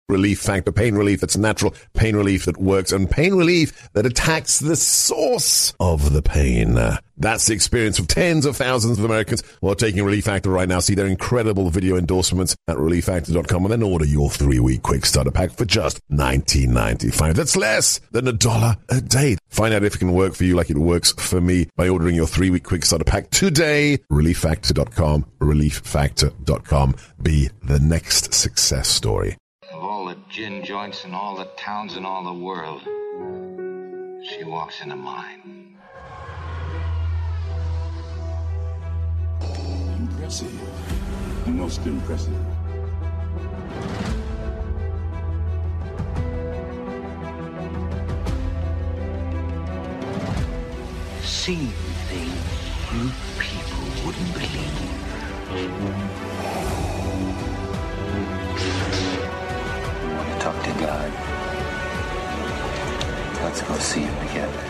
Relief Factor. Pain relief that's natural, pain relief that works, and pain relief that attacks the source of the pain. That's the experience of tens of thousands of Americans who are taking Relief Factor right now. See their incredible video endorsements at relieffactor.com and then order your 3-week quick starter pack for just $19.95. That's less than $1 a day. Find out if it can work for you like it works for me by ordering your 3-week quick starter pack today. relieffactor.com, relieffactor.com. Be the next success story. Of all the gin joints in all the towns in all the world, she walks into mine. Impressive. Most impressive. Seeing things you people wouldn't believe. You want to talk to God? Let's go see him together.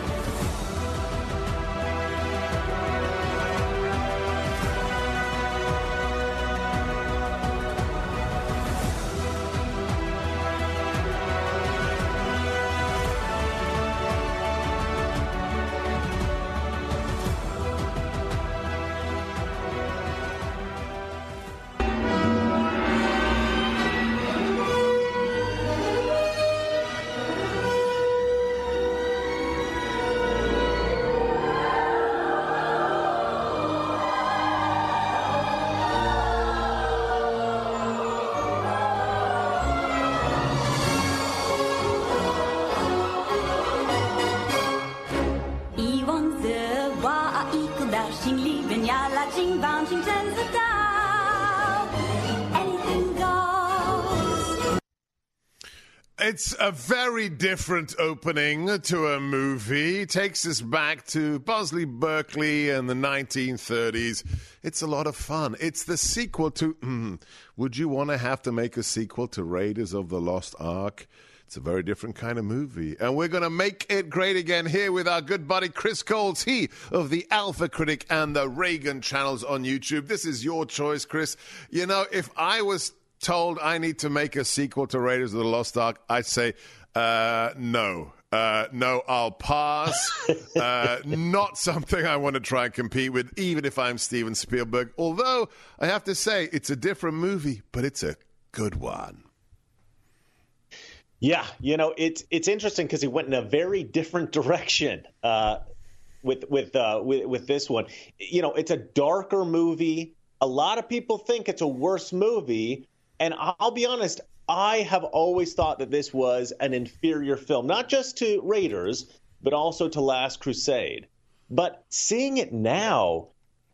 It's a very different opening to a movie. It takes us back to Bosley Berkeley in the 1930s. It's a lot of fun. It's the sequel to... would you want to have to make a sequel to Raiders of the Lost Ark? It's a very different kind of movie. And we're going to make it great again here with our good buddy Chris Coles, he of the Alpha Critic and the Reagan channels on YouTube. This is your choice, Chris. You know, if I was told I need to make a sequel to Raiders of the Lost Ark, I'd say, no. No, I'll pass. Not something I want to try and compete with, even if I'm Steven Spielberg. Although, I have to say, it's a different movie, but it's a good one. Yeah, you know, it's interesting because he went in a very different direction with this one. You know, it's a darker movie. A lot of people think it's a worse movie. And I'll be honest, I have always thought that this was an inferior film, not just to Raiders, but also to Last Crusade. But seeing it now,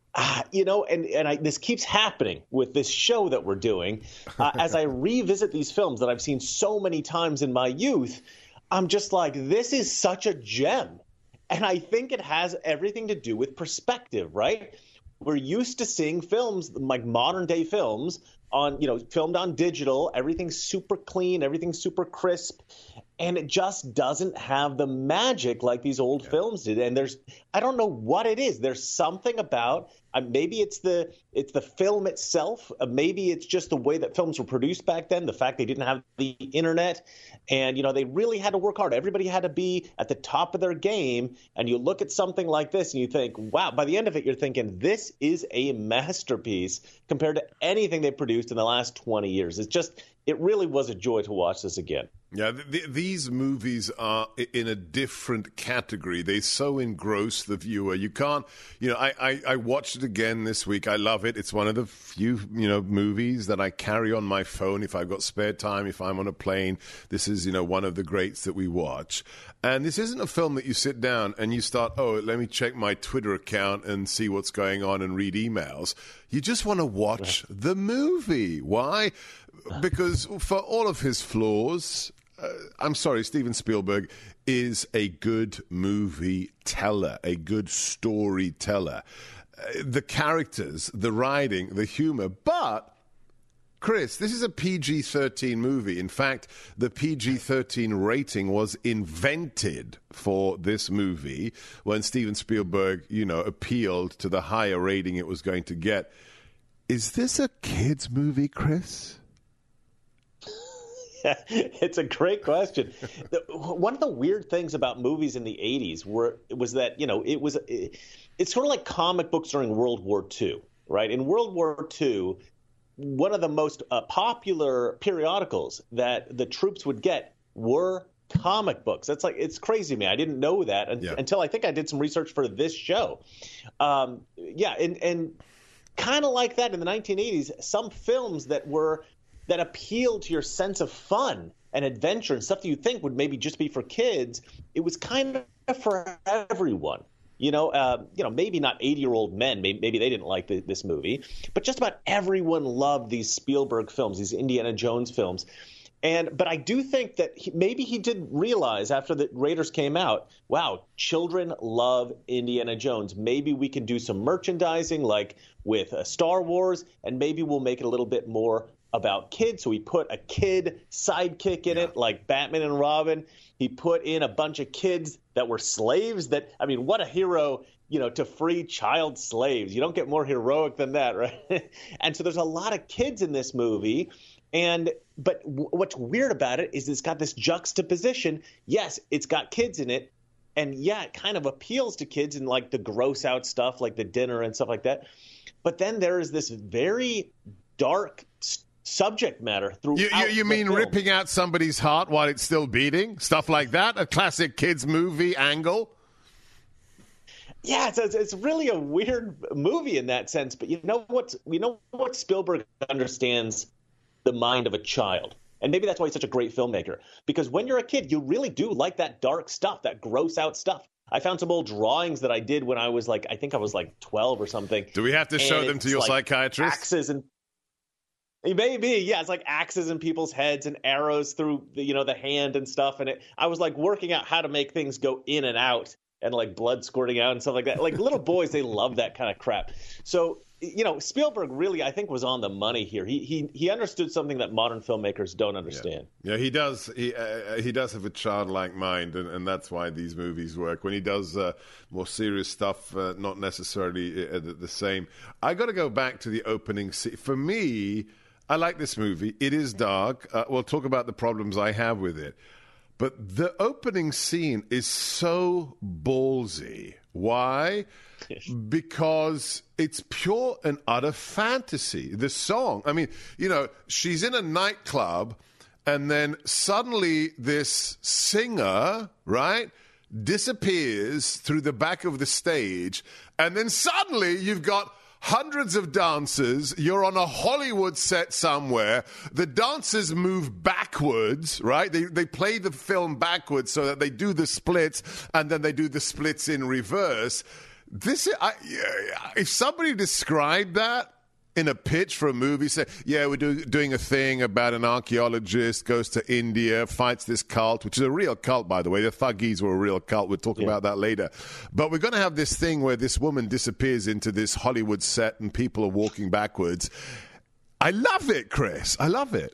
you know, and this keeps happening with this show that we're doing. As I revisit these films that I've seen so many times in my youth, I'm just like, this is such a gem. And I think it has everything to do with perspective, right? We're used to seeing films, like modern day films, on, you know, filmed on digital. Everything's super clean, everything's super crisp, and it just doesn't have the magic like these old films did. And I don't know what it is. There's something about maybe it's the film itself. Maybe it's just the way that films were produced back then. The fact they didn't have the internet, and you know, they really had to work hard. Everybody had to be at the top of their game. And you look at something like this, and you think, wow. By the end of it, you're thinking this is a masterpiece compared to anything they produced in the last 20 years. It really was a joy to watch this again. Yeah, these movies are in a different category. They so engross the viewer. You can't, you know, I watched it again this week. I love it. It's one of the few, you know, movies that I carry on my phone if I've got spare time, if I'm on a plane. This is, you know, one of the greats that we watch. And this isn't a film that you sit down and you start, let me check my Twitter account and see what's going on and read emails. You just want to watch the movie. Why? Because for all of his flaws, I'm sorry, Steven Spielberg is a good movie teller, a good storyteller. The characters, the writing, the humor. But, Chris, this is a PG-13 movie. In fact, the PG-13 rating was invented for this movie when Steven Spielberg, you know, appealed to the higher rating it was going to get. Is this a kid's movie, Chris? It's a great question. One of the weird things about movies in the 80s was that, it's sort of like comic books during World War II, right? In World War II, one of the most popular periodicals that the troops would get were comic books. It's crazy to me. I didn't know that until I think I did some research for this show. And kind of like that in the 1980s, some films that appealed to your sense of fun and adventure and stuff that you think would maybe just be for kids, it was kind of for everyone. Maybe not 80-year-old men. Maybe they didn't like this movie, but just about everyone loved these Spielberg films, these Indiana Jones films. But I do think that maybe he did realize after the Raiders came out, wow, children love Indiana Jones. Maybe we can do some merchandising like with Star Wars, and maybe we'll make it a little bit more about kids. So he put a kid sidekick in it, like Batman and Robin. He put in a bunch of kids that were slaves. What a hero, to free child slaves. You don't get more heroic than that, right? And so there's a lot of kids in this movie. But what's weird about it is it's got this juxtaposition. Yes, it's got kids in it, and it kind of appeals to kids in like the gross out stuff, like the dinner and stuff like that. But then there is this very dark subject matter throughout. You mean film. Ripping out somebody's heart while it's still beating? Stuff like that? A classic kids movie angle? Yeah, it's really a weird movie in that sense. But you know what Spielberg understands the mind of a child. And maybe that's why he's such a great filmmaker. Because when you're a kid, you really do like that dark stuff, that gross out stuff. I found some old drawings that I did when I was I think I was 12 or something. Do we have to show them to your psychiatrist? Axes and maybe, yeah, it's like axes in people's heads and arrows through the hand and stuff. And I was working out how to make things go in and out and blood squirting out and stuff like that. Little boys, they love that kind of crap. So Spielberg really, I think, was on the money here. He understood something that modern filmmakers don't understand. Yeah, he does. He does have a childlike mind, and that's why these movies work. When he does more serious stuff, not necessarily the same. I got to go back to the opening scene. For me, I like this movie. It is dark. We'll talk about the problems I have with it. But the opening scene is so ballsy. Why? Because it's pure and utter fantasy. The song, she's in a nightclub, and then suddenly this singer, right, disappears through the back of the stage, and then suddenly you've got hundreds of dancers. You're on a Hollywood set somewhere. The dancers move backwards, right? They play the film backwards so that they do the splits, and then they do the splits in reverse. If somebody described that in a pitch for a movie, say, we're doing a thing about an archaeologist, goes to India, fights this cult, which is a real cult, by the way. The Thuggees were a real cult. We'll talk about that later. But we're going to have this thing where this woman disappears into this Hollywood set and people are walking backwards. I love it, Chris. I love it.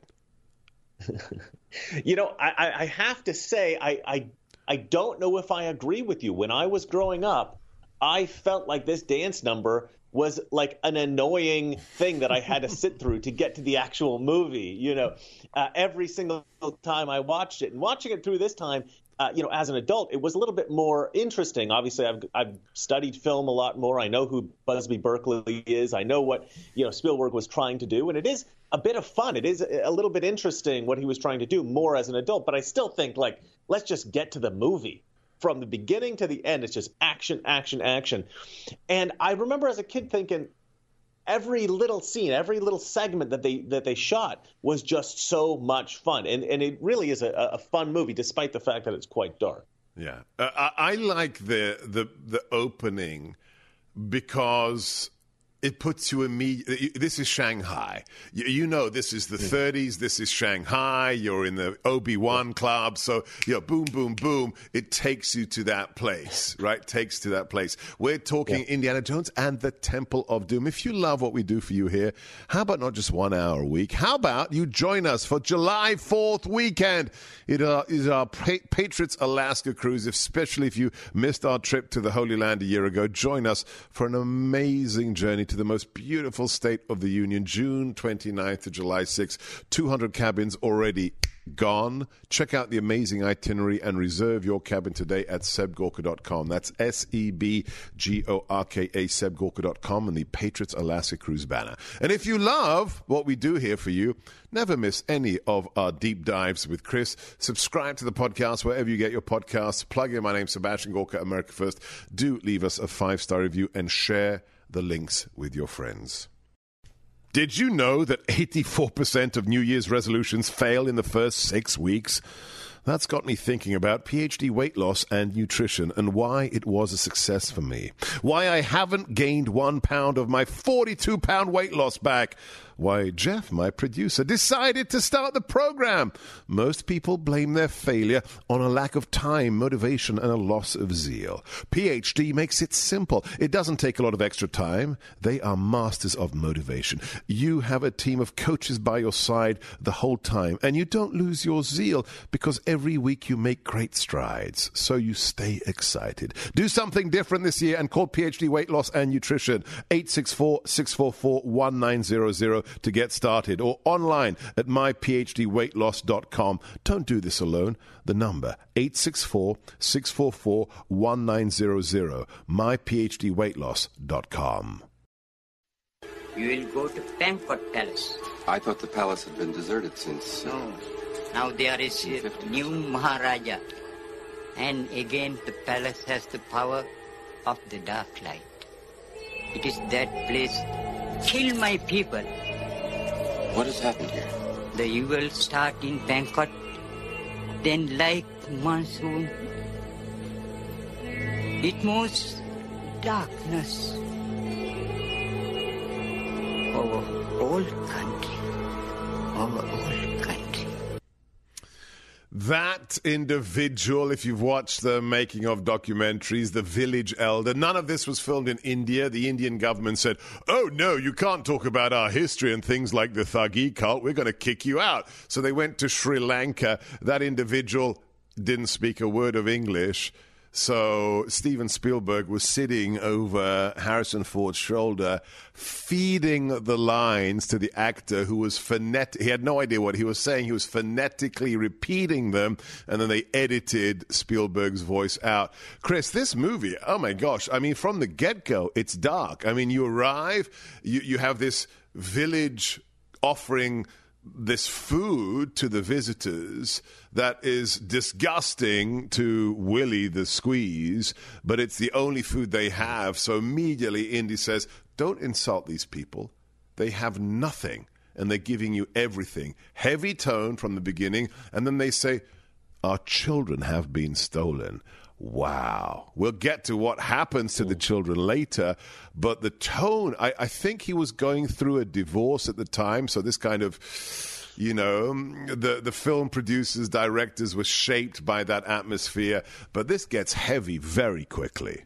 I have to say, I don't know if I agree with you. When I was growing up, I felt like this dance number was like an annoying thing that I had to sit through to get to the actual movie, every single time I watched it. And watching it through this time, as an adult, it was a little bit more interesting. Obviously, I've studied film a lot more. I know who Busby Berkeley is. I know what, Spielberg was trying to do. And it is a bit of fun. It is a little bit interesting what he was trying to do more as an adult. But I still think, let's just get to the movie. From the beginning to the end, it's just action, action, action. And I remember as a kid thinking every little scene, every little segment that they shot was just so much fun. And it really is a fun movie, despite the fact that it's quite dark. Yeah. I like the opening because it puts you immediately. This is Shanghai. This is the 30s. This is Shanghai. You're in the Obi-Wan club. So, boom, boom, boom. It takes you to that place, right? Takes to that place. We're talking Indiana Jones and the Temple of Doom. If you love what we do for you here, how about not just 1 hour a week? How about you join us for July 4th weekend? It is our Patriots Alaska cruise, especially if you missed our trip to the Holy Land a year ago. Join us for an amazing journey to the most beautiful state of the Union, June 29th to July 6th. 200 cabins already gone. Check out the amazing itinerary and reserve your cabin today at sebgorka.com. That's SEBGORKA, sebgorka.com, and the Patriots Alaska Cruise banner. And if you love what we do here for you, never miss any of our deep dives with Chris. Subscribe to the podcast wherever you get your podcasts. Plug in My Name's Sebastian Gorka, America First. Do leave us a 5-star review and share the links with your friends. Did you know that 84% of New Year's resolutions fail in the first 6 weeks? That's got me thinking about PhD weight loss and nutrition and why it was a success for me. Why I haven't gained 1 pound of my 42-pound weight loss back. Why Jeff, my producer, decided to start the program. Most people blame their failure on a lack of time, motivation, and a loss of zeal. PhD makes it simple. It doesn't take a lot of extra time. They are masters of motivation. You have a team of coaches by your side the whole time, and you don't lose your zeal because every week you make great strides, so you stay excited. Do something different this year and call PhD Weight Loss and Nutrition 864-644-1900 to get started, or online at myphdweightloss.com. Don't do this alone. The number 864-644-1900, myphdweightloss.com. You will go to Pankot Palace. I thought the palace had been deserted since... No. Now there is a new Maharaja. And again the palace has the power of the dark light. It is that place. Kill my people. What has happened here? The evil start in Pankot. Then like monsoon, it moves darkness over all country, over all country. That individual, if you've watched the making of documentaries, the village elder, none of this was filmed in India. The Indian government said, oh, no, you can't talk about our history and things like the Thugee cult. We're going to kick you out. So they went to Sri Lanka. That individual didn't speak a word of English. So Steven Spielberg was sitting over Harrison Ford's shoulder, feeding the lines to the actor who was he had no idea what he was saying. He was phonetically repeating them, and then they edited Spielberg's voice out. Chris, this movie, oh my gosh, I mean, from the get-go, it's dark. I mean, you arrive, you have this village offering this food to the visitors that is disgusting to Willie the Squeeze, but it's the only food they have. So immediately Indy says, don't insult these people. They have nothing, and they're giving you everything. Heavy tone from the beginning, and then they say, our children have been stolen. Wow. We'll get to what happens to the children later, but the tone, I think he was going through a divorce at the time, so this kind of, you know, the film producers, directors were shaped by that atmosphere, but this gets heavy very quickly.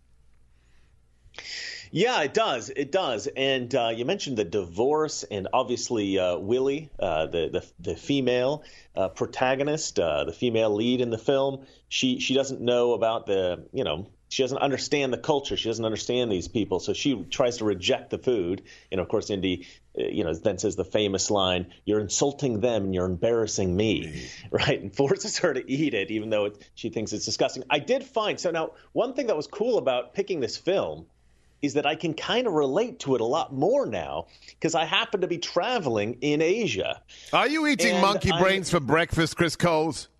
Yeah, it does. It does. And you mentioned the divorce, and obviously Willie, the female protagonist, the female lead in the film. She doesn't know about she doesn't understand the culture. She doesn't understand these people, so she tries to reject the food. And of course, Indy, then says the famous line, "You're insulting them, and you're embarrassing me," right? And forces her to eat it, even though she thinks it's disgusting. I did find now one thing that was cool about picking this film is that I can kind of relate to it a lot more now because I happen to be traveling in Asia. Are you eating monkey brains for breakfast, Chris Coles?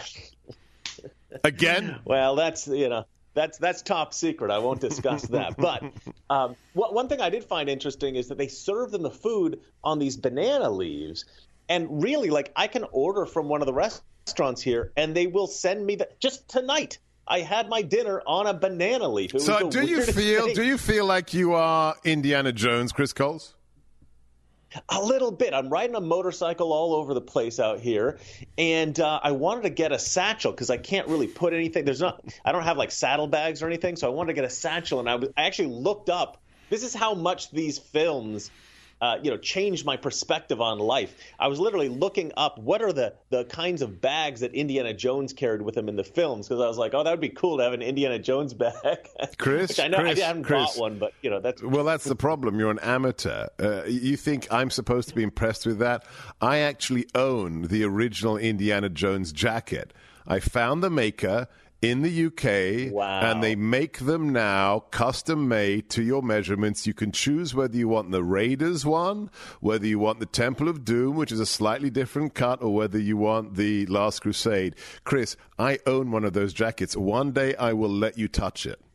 Again? Well, that's top secret. I won't discuss that. But one thing I did find interesting is that they serve them the food on these banana leaves. And really, I can order from one of the restaurants here, and they will send me just tonight. I had my dinner on a banana leaf. So do you feel like you are Indiana Jones, Chris Coles? A little bit. I'm riding a motorcycle all over the place out here, and I wanted to get a satchel because I can't really put anything. I don't have saddlebags or anything, so I wanted to get a satchel, and I actually looked up. This is how much these films changed my perspective on life. I was literally looking up what are the kinds of bags that Indiana Jones carried with him in the films, because I was like, oh, that would be cool to have an Indiana Jones bag. Chris, I haven't bought one, but that's the problem. You're an amateur. You think I'm supposed to be impressed with that? I actually own the original Indiana Jones jacket. I found the maker in the UK, wow. And they make them now custom made to your measurements. You can choose whether you want the Raiders one, whether you want the Temple of Doom, which is a slightly different cut, or whether you want the Last Crusade. Chris, I own one of those jackets. One day I will let you touch it.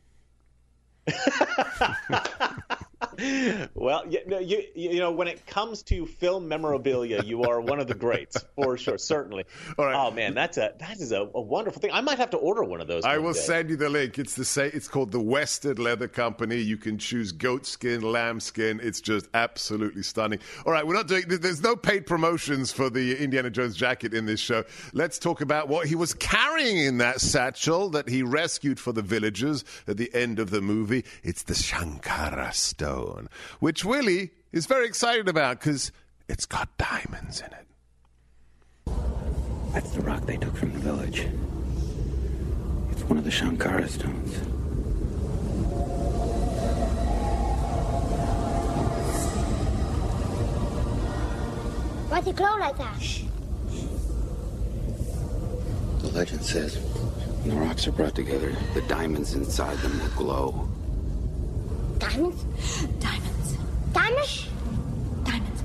Well, when it comes to film memorabilia, you are one of the greats for sure, certainly. All right. Oh man, that is a wonderful thing. I might have to order one of those. I will send you the link. It's called the Western Leather Company. You can choose goat skin, lamb skin. It's just absolutely stunning. All right, there's no paid promotions for the Indiana Jones jacket in this show. Let's talk about what he was carrying in that satchel that he rescued for the villagers at the end of the movie. It's the Shankara Stone, which Willie is very excited about because it's got diamonds in it. That's the rock they took from the village. It's one of the Shankara stones. Why'd they glow like that? The legend says when the rocks are brought together, the diamonds inside them will glow. Diamonds? Diamonds. Diamonds? Diamonds.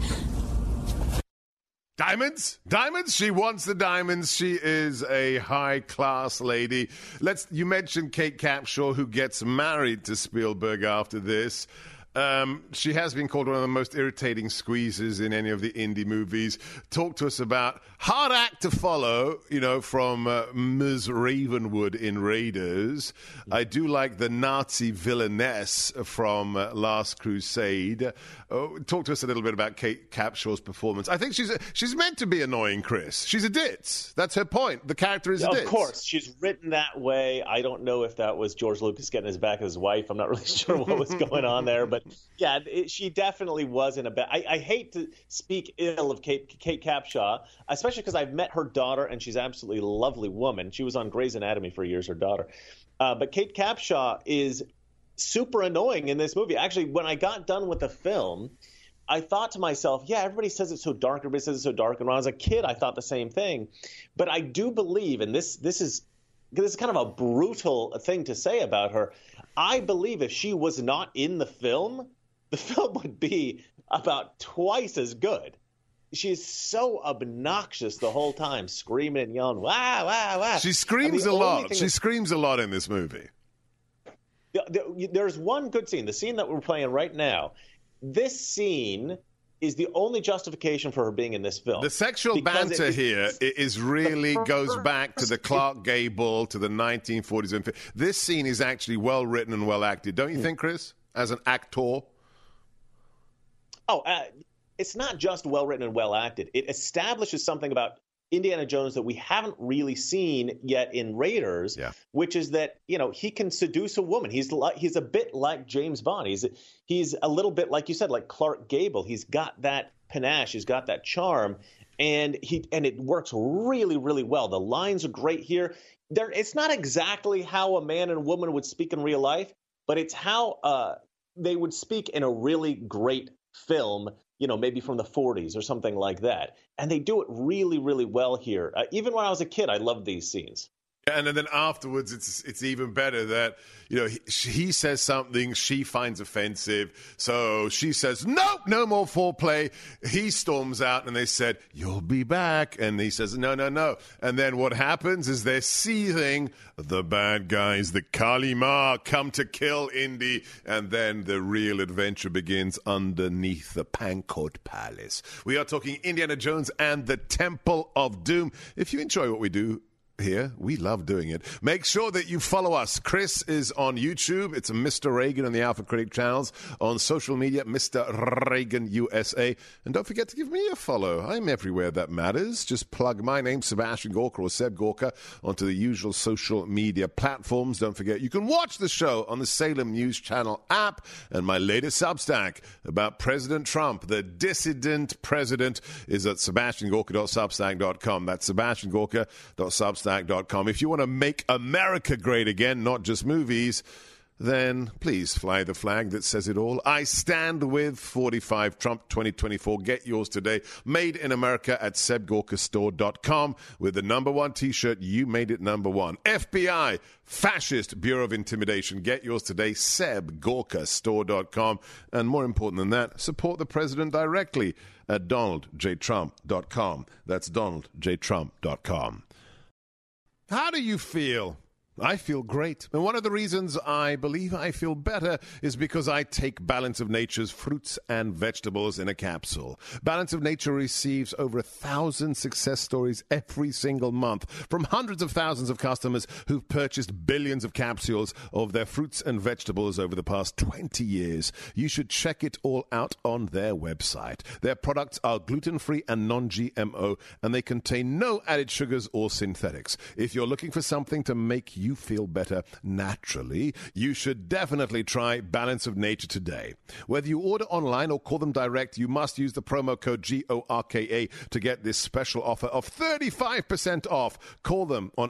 Diamonds? Diamonds? She wants the diamonds. She is a high-class lady. You mentioned Kate Capshaw, who gets married to Spielberg after this. She has been called one of the most irritating squeezes in any of the indie movies. Talk to us about hard act to follow, from Ms. Ravenwood in Raiders. I do like the Nazi villainess from Last Crusade. Talk to us a little bit about Kate Capshaw's performance. I think she's meant to be annoying, Chris. She's a ditz. That's her point. The character is a ditz. Of course. She's written that way. I don't know if that was George Lucas getting his back at his wife. I'm not really sure what was going on there, but yeah, she definitely was in a bad. I hate to speak ill of Kate Capshaw, especially because I've met her daughter, and she's an absolutely lovely woman. She was on Grey's Anatomy for years, her daughter. But Kate Capshaw is super annoying in this movie. Actually, when I got done with the film, I thought to myself, yeah, everybody says it's so dark. Everybody says it's so dark. And when I was a kid, I thought the same thing. But I do believe, and this is kind of a brutal thing to say about her, I believe if she was not in the film would be about twice as good. She's so obnoxious the whole time, screaming and yelling, "Wow, wow, wow!" She screams a lot. She screams a lot in this movie. There's one good scene, the scene that we're playing right now. This scene is the only justification for her being in this film. The sexual banter here is really goes back to the Clark Gable, to the 1940s. And this scene is actually well written and well acted. Don't you think, Chris, as an actor? It's not just well written and well acted. It establishes something about Indiana Jones that we haven't really seen yet in Raiders, which is that, he can seduce a woman. He's a bit like James Bond. He's a little bit, like you said, like Clark Gable. He's got that panache. He's got that charm, and it works really, really well. The lines are great here. It's not exactly how a man and woman would speak in real life, but it's how they would speak in a really great film, maybe from the 40s or something like that. And they do it really, really well here. Even when I was a kid, I loved these scenes. And then afterwards, it's even better that, he says something she finds offensive. So she says, nope, no more foreplay. He storms out and they said, you'll be back. And he says, no, no, no. And then what happens is they're seething. The bad guys, the Kali Ma, come to kill Indy. And then the real adventure begins underneath the Pancourt Palace. We are talking Indiana Jones and the Temple of Doom. If you enjoy what we do, here. We love doing it. Make sure that you follow us. Chris is on YouTube. It's Mr. Reagan on the Alpha Critic channels. On social media, Mr. Reagan USA. And don't forget to give me a follow. I'm everywhere that matters. Just plug my name, Sebastian Gorka or Seb Gorka, onto the usual social media platforms. Don't forget, you can watch the show on the Salem News Channel app. And my latest Substack about President Trump, the dissident president, is at sebastiangorka.substack.com. That's sebastiangorka.substack.com. If you want to make America great again, not just movies, then please fly the flag that says it all. I stand with 45 Trump 2024. Get yours today. Made in America at sebgorkastore.com with the #1 T-shirt. You made it #1. FBI, Fascist Bureau of Intimidation. Get yours today. sebgorkastore.com. And more important than that, support the president directly at donaldjtrump.com. That's donaldjtrump.com. How do you feel? I feel great. And one of the reasons I believe I feel better is because I take Balance of Nature's fruits and vegetables in a capsule. Balance of Nature receives over 1,000 success stories every single month from hundreds of thousands of customers who've purchased billions of capsules of their fruits and vegetables over the past 20 years. You should check it all out on their website. Their products are gluten-free and non-GMO, and they contain no added sugars or synthetics. If you're looking for something to make you feel better naturally, you should definitely try Balance of Nature today. Whether you order online or call them direct, you must use the promo code GORKA to get this special offer of 35% off. Call them on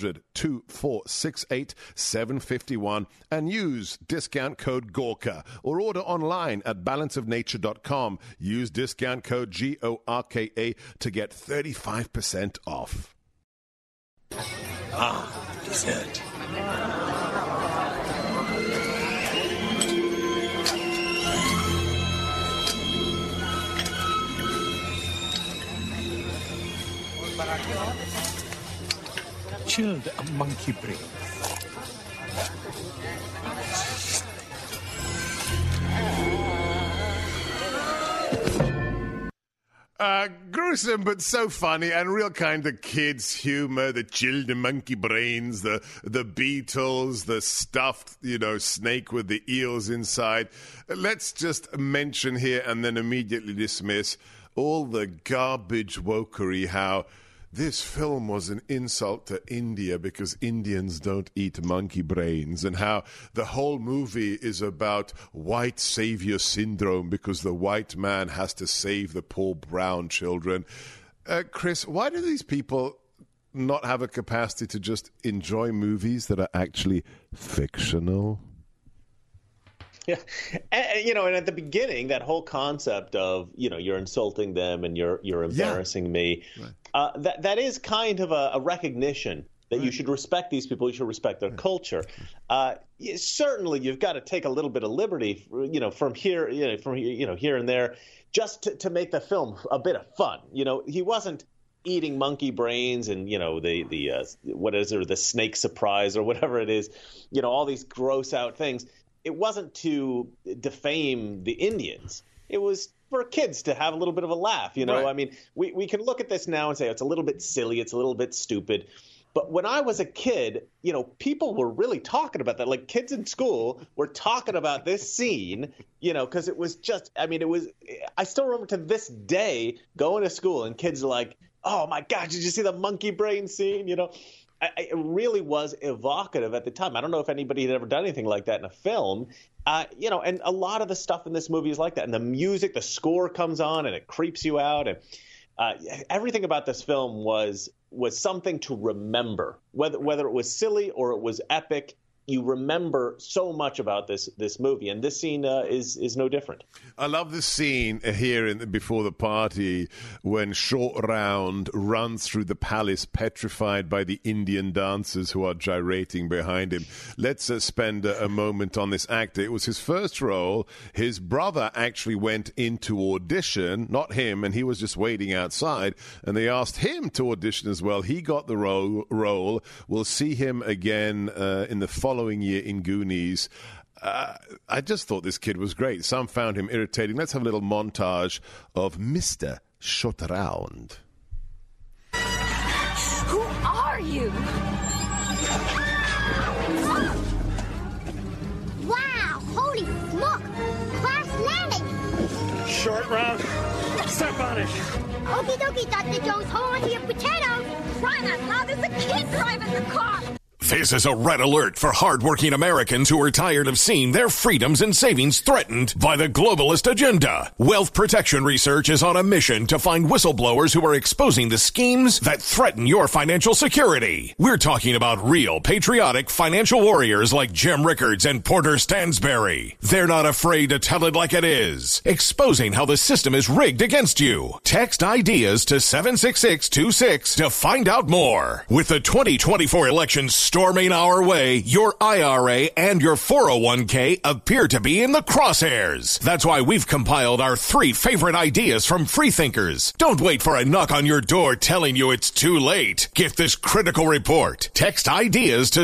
800-2468-751 and use discount code GORKA, or order online at balanceofnature.com. Use discount code GORKA to get 35% off. Dessert. Chilled monkey brain. Gruesome, but so funny, and real kind of kids' humor. The chilled monkey brains, the beetles, the stuffed, snake with the eels inside. Let's just mention here and then immediately dismiss all the garbage wokery, how this film was an insult to India because Indians don't eat monkey brains, and how the whole movie is about white savior syndrome because the white man has to save the poor brown children. Chris, why do these people not have a capacity to just enjoy movies that are actually fictional? Yeah, and at the beginning, that whole concept of you're insulting them and you're embarrassing me, right. that is kind of a recognition that right. You should respect these people. You should respect their right. culture. Certainly, you've got to take a little bit of liberty, from here and there, just to make the film a bit of fun. He wasn't eating monkey brains and the snake surprise or whatever it is. All these gross out things. It wasn't to defame the Indians. It was for kids to have a little bit of a laugh. Right. I mean, we can look at this now and say it's a little bit silly, it's a little bit stupid. But when I was a kid, people were really talking about that. Like kids in school were talking about this scene, because it was just, I still remember to this day going to school and kids are like, oh my God, did you see the monkey brain scene? It really was evocative at the time. I don't know if anybody had ever done anything like that in a film, and a lot of the stuff in this movie is like that. And the music, the score comes on and it creeps you out. And everything about this film was something to remember, whether it was silly or it was epic. You remember so much about this movie, and this scene is no different. I love the scene here before the party when Short Round runs through the palace petrified by the Indian dancers who are gyrating behind him. Let's spend a moment on this actor. It was his first role. His brother actually went into audition, not him, and he was just waiting outside, and they asked him to audition as well. He got the role. We'll see him again in the following year in Goonies. I just thought this kid was great. Some found him irritating. Let's have a little montage of Mr. Short Round. Who are you? Wow, holy smoke! Crash landing! Short round. Step on it. Okie dokie, Dr. Jones, hold on to your potatoes! Crying out loud, there's a kid driving the car! This is a red alert for hardworking Americans who are tired of seeing their freedoms and savings threatened by the globalist agenda. Wealth Protection Research is on a mission to find whistleblowers who are exposing the schemes that threaten your financial security. We're talking about real, patriotic financial warriors like Jim Rickards and Porter Stansberry. They're not afraid to tell it like it is, exposing how the system is rigged against you. Text IDEAS to 76626 to find out more. With the 2024 election storming our way, your IRA and your 401k appear to be in the crosshairs. That's why we've compiled our 3 favorite ideas from freethinkers. Don't wait for a knock on your door telling you it's too late. Get this critical report. Text IDEAS to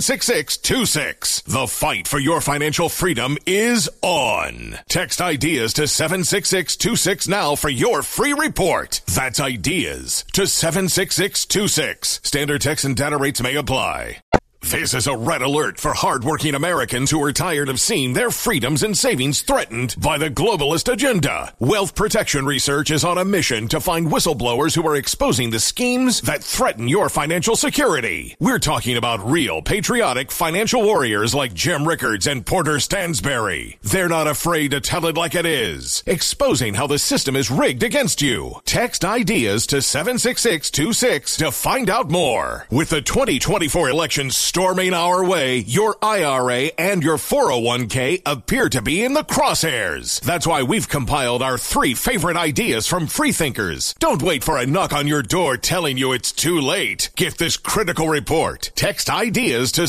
76626. The fight for your financial freedom is on. Text IDEAS to 76626 now for your free report. That's IDEAS to 76626. Standard text and data rates may apply. This is a red alert for hardworking Americans who are tired of seeing their freedoms and savings threatened by the globalist agenda. Wealth Protection Research is on a mission to find whistleblowers who are exposing the schemes that threaten your financial security. We're talking about real, patriotic financial warriors like Jim Rickards and Porter Stansberry. They're not afraid to tell it like it is, exposing how the system is rigged against you. Text IDEAS to 76626 to find out more. With the 2024 election storming our way, your IRA and your 401k appear to be in the crosshairs. That's why we've compiled our 3 favorite ideas from freethinkers. Don't wait for a knock on your door telling you it's too late. Get this critical report. Text IDEAS to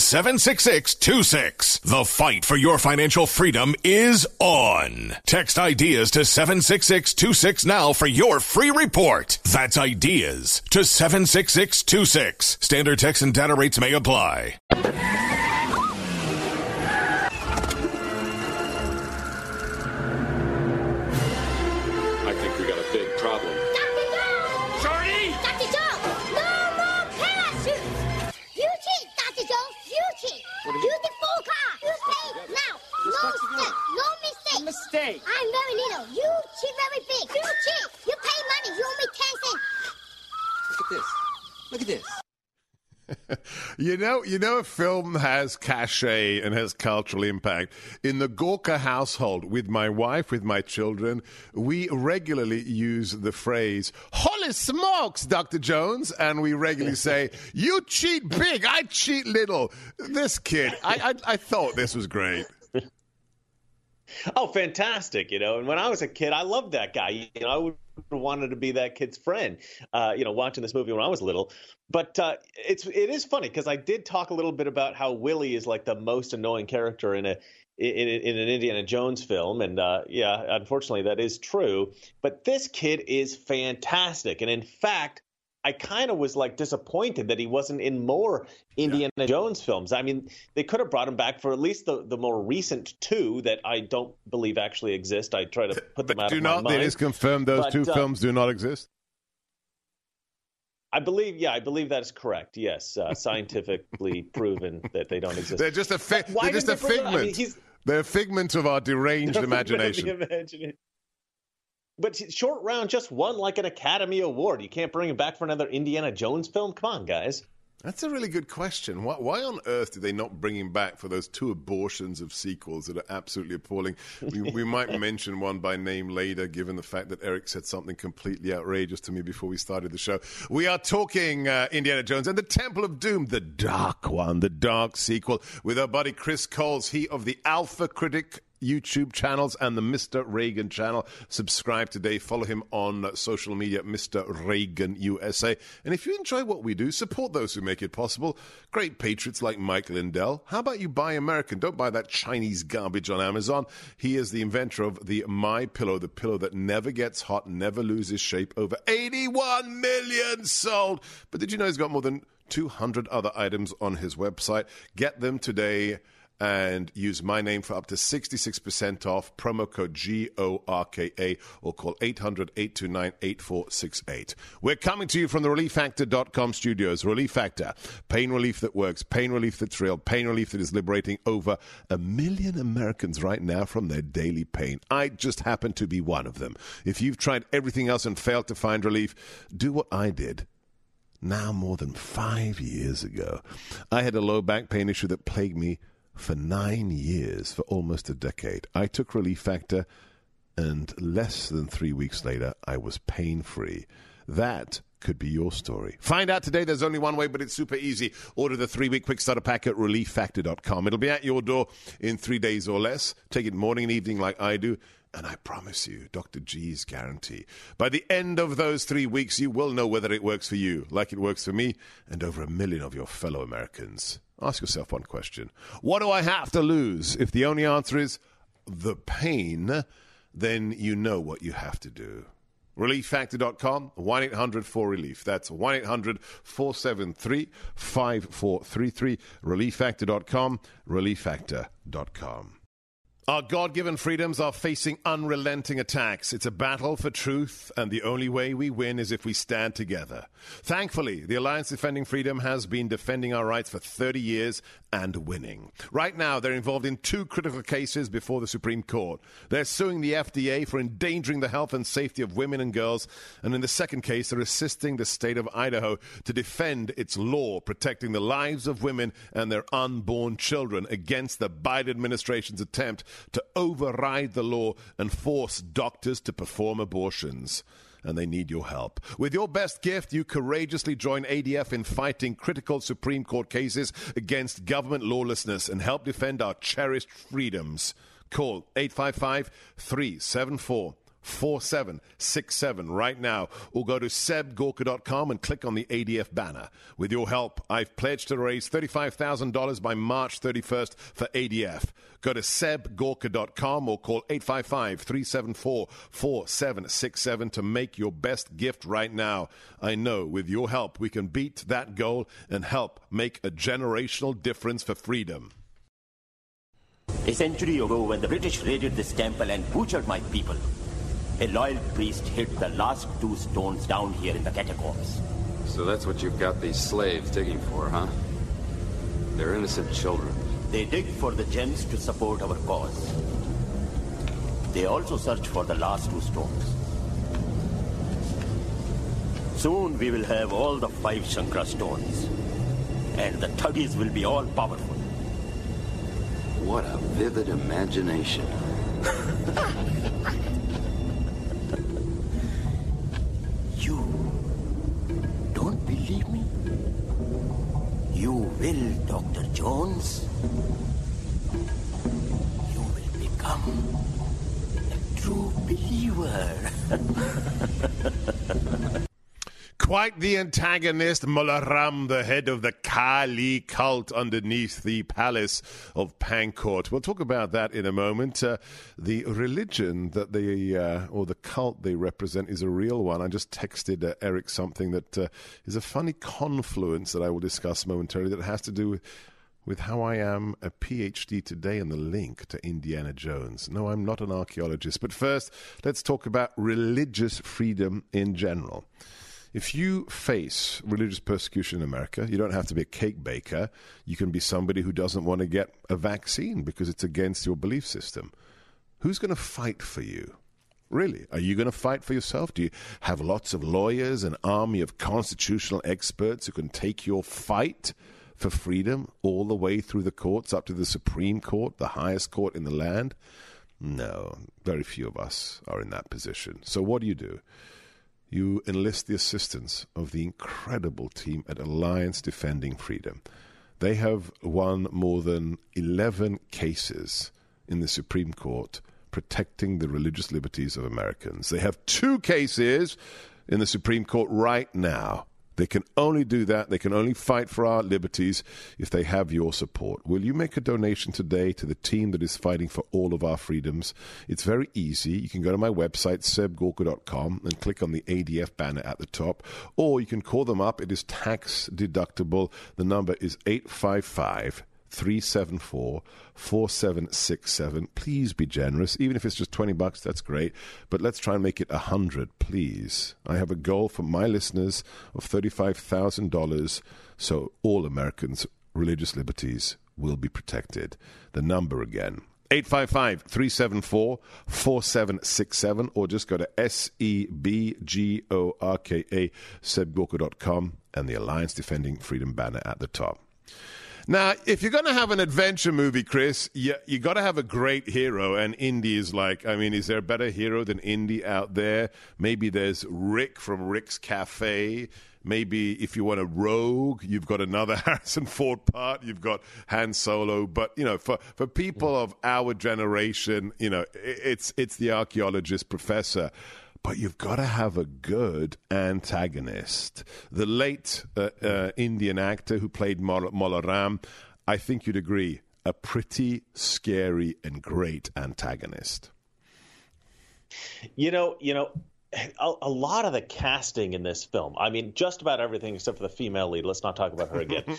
76626. The fight for your financial freedom is on. Text IDEAS to 76626 now for your free report. That's IDEAS to 76626. Standard text and data rates may apply. I think we got a big problem. Dr. Jones! Shorty! Dr. Jones! No more parachute! You cheat, Dr. Jones! You cheat! Use the full car! You pay now! No mistake! No mistake! Mistake! I'm very little. You cheat very big. You cheat! You pay money. You owe me 10 cents. Look at this. Look at this. You know, a film has cachet and has cultural impact. In the Gorka household, with my wife, with my children, we regularly use the phrase, "Holy smokes, Dr. Jones," and we regularly say, "You cheat big, I cheat little." This kid, I thought this was great. Oh, fantastic. And when I was a kid, I loved that guy. I would have wanted to be that kid's friend, watching this movie when I was little. But it is funny because I did talk a little bit about how Willie is like the most annoying character in an Indiana Jones film. And unfortunately, that is true. But this kid is fantastic. And in fact, I kind of was like disappointed that he wasn't in more Indiana Jones films. I mean, they could have brought him back for at least the more recent 2 that I don't believe actually exist. I try to put them out of my mind. It is confirmed those 2 films do not exist? I believe that is correct. Yes, scientifically proven that they don't exist. They're just a figment. They're a figment of our deranged imagination. But Short Round just won like an Academy Award. You can't bring him back for another Indiana Jones film? Come on, guys. That's a really good question. Why on earth did they not bring him back for those 2 abortions of sequels that are absolutely appalling? We might mention one by name later, given the fact that Eric said something completely outrageous to me before we started the show. We are talking Indiana Jones and the Temple of Doom, the dark one, the dark sequel, with our buddy Chris Coles, he of the Alpha Critic YouTube channels and the Mr. Reagan channel. Subscribe today. Follow him on social media, Mr. Reagan USA. And if you enjoy what we do, support those who make it possible. Great patriots like Mike Lindell. How about you buy American? Don't buy that Chinese garbage on Amazon. He is the inventor of the My Pillow, the pillow that never gets hot, never loses shape. Over 81 million sold. But did you know he's got more than 200 other items on his website? Get them today and use my name for up to 66% off, promo code GORKA, or call 800-829-8468. We're coming to you from the ReliefFactor.com studios. Relief Factor, pain relief that works, pain relief that's real, pain relief that is liberating over 1 million Americans right now from their daily pain. I just happen to be one of them. If you've tried everything else and failed to find relief, do what I did. Now more than 5 years ago, I had a low back pain issue that plagued me for 9 years, for almost a decade. I took Relief Factor, and less than 3 weeks later, I was pain-free. That could be your story. Find out today. There's only one way, but it's super easy. Order the 3-week quick starter pack at ReliefFactor.com. It'll be at your door in 3 days or less. Take it morning and evening like I do. And I promise you, Dr. G's guarantee, by the end of those 3 weeks, you will know whether it works for you, like it works for me, and over 1 million of your fellow Americans. Ask yourself one question. What do I have to lose? If the only answer is the pain, then you know what you have to do. ReliefFactor.com, 1-800-4RELIEF. That's 1-800-473-5433. ReliefFactor.com, ReliefFactor.com. Our God-given freedoms are facing unrelenting attacks. It's a battle for truth, and the only way we win is if we stand together. Thankfully, the Alliance Defending Freedom has been defending our rights for 30 years and winning. Right now, they're involved in 2 critical cases before the Supreme Court. They're suing the FDA for endangering the health and safety of women and girls, and in the second case, they're assisting the state of Idaho to defend its law protecting the lives of women and their unborn children against the Biden administration's attempt to override the law and force doctors to perform abortions. And they need your help. With your best gift, you courageously join ADF in fighting critical Supreme Court cases against government lawlessness and help defend our cherished freedoms. Call 855-374-4767 right now, or go to sebgorka.com and click on the ADF banner. With your help, I've pledged to raise $35,000 by March 31st for ADF. Go to sebgorka.com or call 855-374-4767 to make your best gift right now. I know with your help we can beat that goal and help make a generational difference for freedom. A century ago, when the British raided this temple and butchered my people, a loyal priest hid the last 2 stones down here in the catacombs. So that's what you've got these slaves digging for, huh? They're innocent children. They dig for the gems to support our cause. They also search for the last 2 stones. Soon we will have all the 5 Shankara stones, and the Thuggis will be all powerful. What a vivid imagination. You don't believe me? You will, Dr. Jones. You will become a true believer. Quite the antagonist, Mullah Ram, the head of the Kali cult underneath the palace of Pancourt. We'll talk about that in a moment. The religion that they, or the cult they represent is a real one. I just texted Eric something that is a funny confluence that I will discuss momentarily that has to do with how I am a PhD today and the link to Indiana Jones. No, I'm not an archaeologist. But first, let's talk about religious freedom in general. If you face religious persecution in America, you don't have to be a cake baker. You can be somebody who doesn't want to get a vaccine because it's against your belief system. Who's going to fight for you? Really? Are you going to fight for yourself? Do you have lots of lawyers, an army of constitutional experts who can take your fight for freedom all the way through the courts up to the Supreme Court, the highest court in the land? No, very few of us are in that position. So what do? You enlist the assistance of the incredible team at Alliance Defending Freedom. They have won more than 11 cases in the Supreme Court protecting the religious liberties of Americans. They have 2 cases in the Supreme Court right now. They can only do that. They can only fight for our liberties if they have your support. Will you make a donation today to the team that is fighting for all of our freedoms? It's very easy. You can go to my website, sebgorka.com, and click on the ADF banner at the top. Or you can call them up. It is tax deductible. The number is 855 374-4767. Please be generous. Even if it's just $20, that's great. But let's try and make it $100, please. I have a goal for my listeners of $35,000, so all Americans' religious liberties will be protected. The number again, 855-374-4767, or just go to SEBGORKA, sebgorka.com, and the Alliance Defending Freedom banner at the top. Now, if you're going to have an adventure movie, Chris, you got to have a great hero, and Indy is like, I mean, is there a better hero than Indy out there? Maybe there's Rick from Rick's Cafe. Maybe if you want a rogue, you've got another Harrison Ford part. You've got Han Solo. But, you know, for people of our generation, you know, it's the archaeologist professor. But you've got to have a good antagonist. The late Indian actor who played Mola Ram, I think you'd agree, a pretty scary and great antagonist. You know, a lot of the casting in this film, I mean, just about everything except for the female lead. Let's not talk about her again.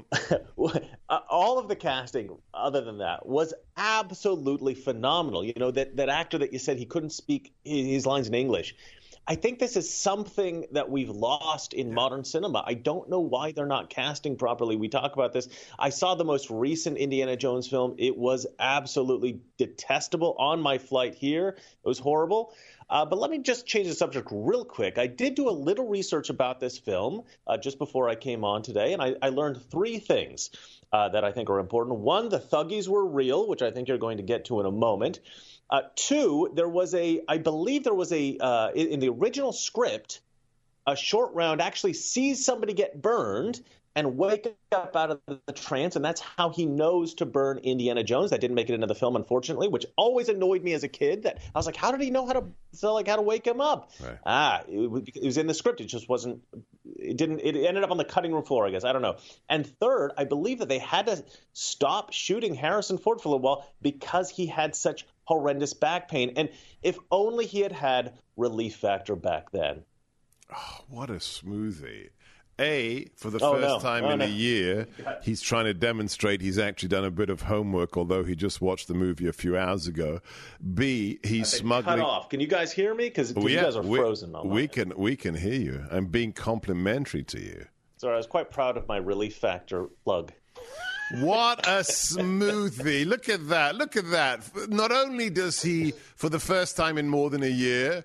All of the casting, other than that, was absolutely phenomenal. You know, that actor that you said he couldn't speak his lines in English. I think this is something that we've lost in modern cinema. I don't know why they're not casting properly. We talk about this. I saw the most recent Indiana Jones film. It was absolutely detestable on my flight here. It was horrible. But let me just change the subject real quick. I did do a little research about this film just before I came on today, and I learned three things that I think are important. One, the Thuggies were real, which I think you're going to get to in a moment. Two, I believe there was in the original script, a Short Round actually sees somebody get burned and wake up out of the trance, and that's how he knows to burn Indiana Jones. That didn't make it into the film, unfortunately, which always annoyed me as a kid. That I was like, how did he know how to wake him up? Right. It was in the script. It just wasn't. It ended up on the cutting room floor, I guess. I don't know. And third, I believe that they had to stop shooting Harrison Ford for a little while because he had such horrendous back pain. And if only he had Relief Factor back then. Oh, what a smoothie. For the first time in a year, he's trying to demonstrate he's actually done a bit of homework, although he just watched the movie a few hours ago. B, he's smuggling. Cut off. Can you guys hear me? Because you guys are frozen. We can hear you. I'm being complimentary to you. Sorry, I was quite proud of my Relief Factor plug. What a smoothie. Look at that. Look at that. Not only does he, for the first time in more than a year,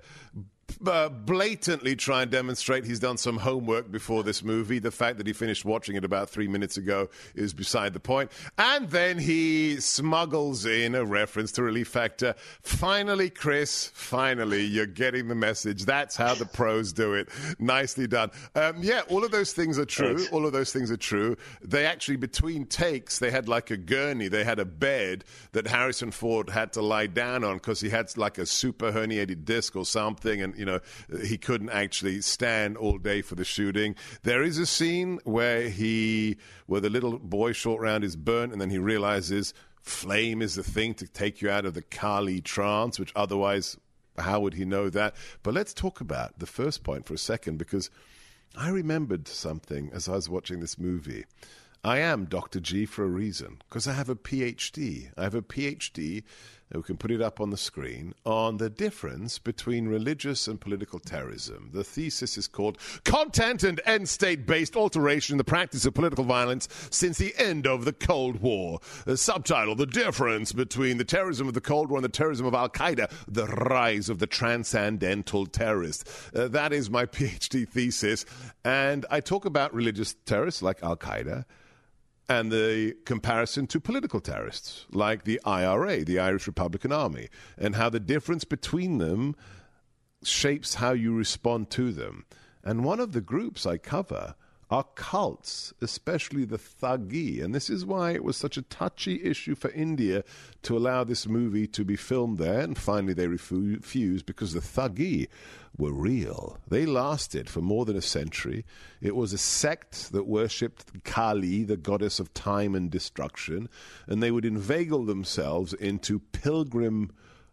blatantly try and demonstrate he's done some homework before this movie. The fact that he finished watching it about 3 minutes ago is beside the point. And then he smuggles in a reference to Relief Factor. Finally, Chris, you're getting the message. That's how the pros do it. Nicely done. All of those things are true. Thanks. All of those things are true. They actually, between takes, they had like a gurney. They had a bed that Harrison Ford had to lie down on because he had like a super herniated disc or something, and he couldn't actually stand all day for the shooting. There is a scene where the little boy Short Round is burnt, and then he realizes flame is the thing to take you out of the Kali trance, which otherwise, how would he know that? But let's talk about the first point for a second, because I remembered something as I was watching this movie. I am Dr. G for a reason, because I have a PhD. I have a PhD, we can put it up on the screen, on the difference between religious and political terrorism. The thesis is called Content and End-State-Based Alteration in the Practice of Political Violence Since the End of the Cold War. The subtitle, The Difference Between the Terrorism of the Cold War and the Terrorism of Al-Qaeda, The Rise of the Transcendental Terrorist. That is my PhD thesis, and I talk about religious terrorists like Al-Qaeda, and the comparison to political terrorists like the IRA, the Irish Republican Army, and how the difference between them shapes how you respond to them. And one of the groups I cover are cults, especially the Thuggee. And this is why it was such a touchy issue for India to allow this movie to be filmed there. And finally they refused because the Thuggee were real. They lasted for more than a century. It was a sect that worshipped Kali, the goddess of time and destruction, and they would inveigle themselves into pilgrim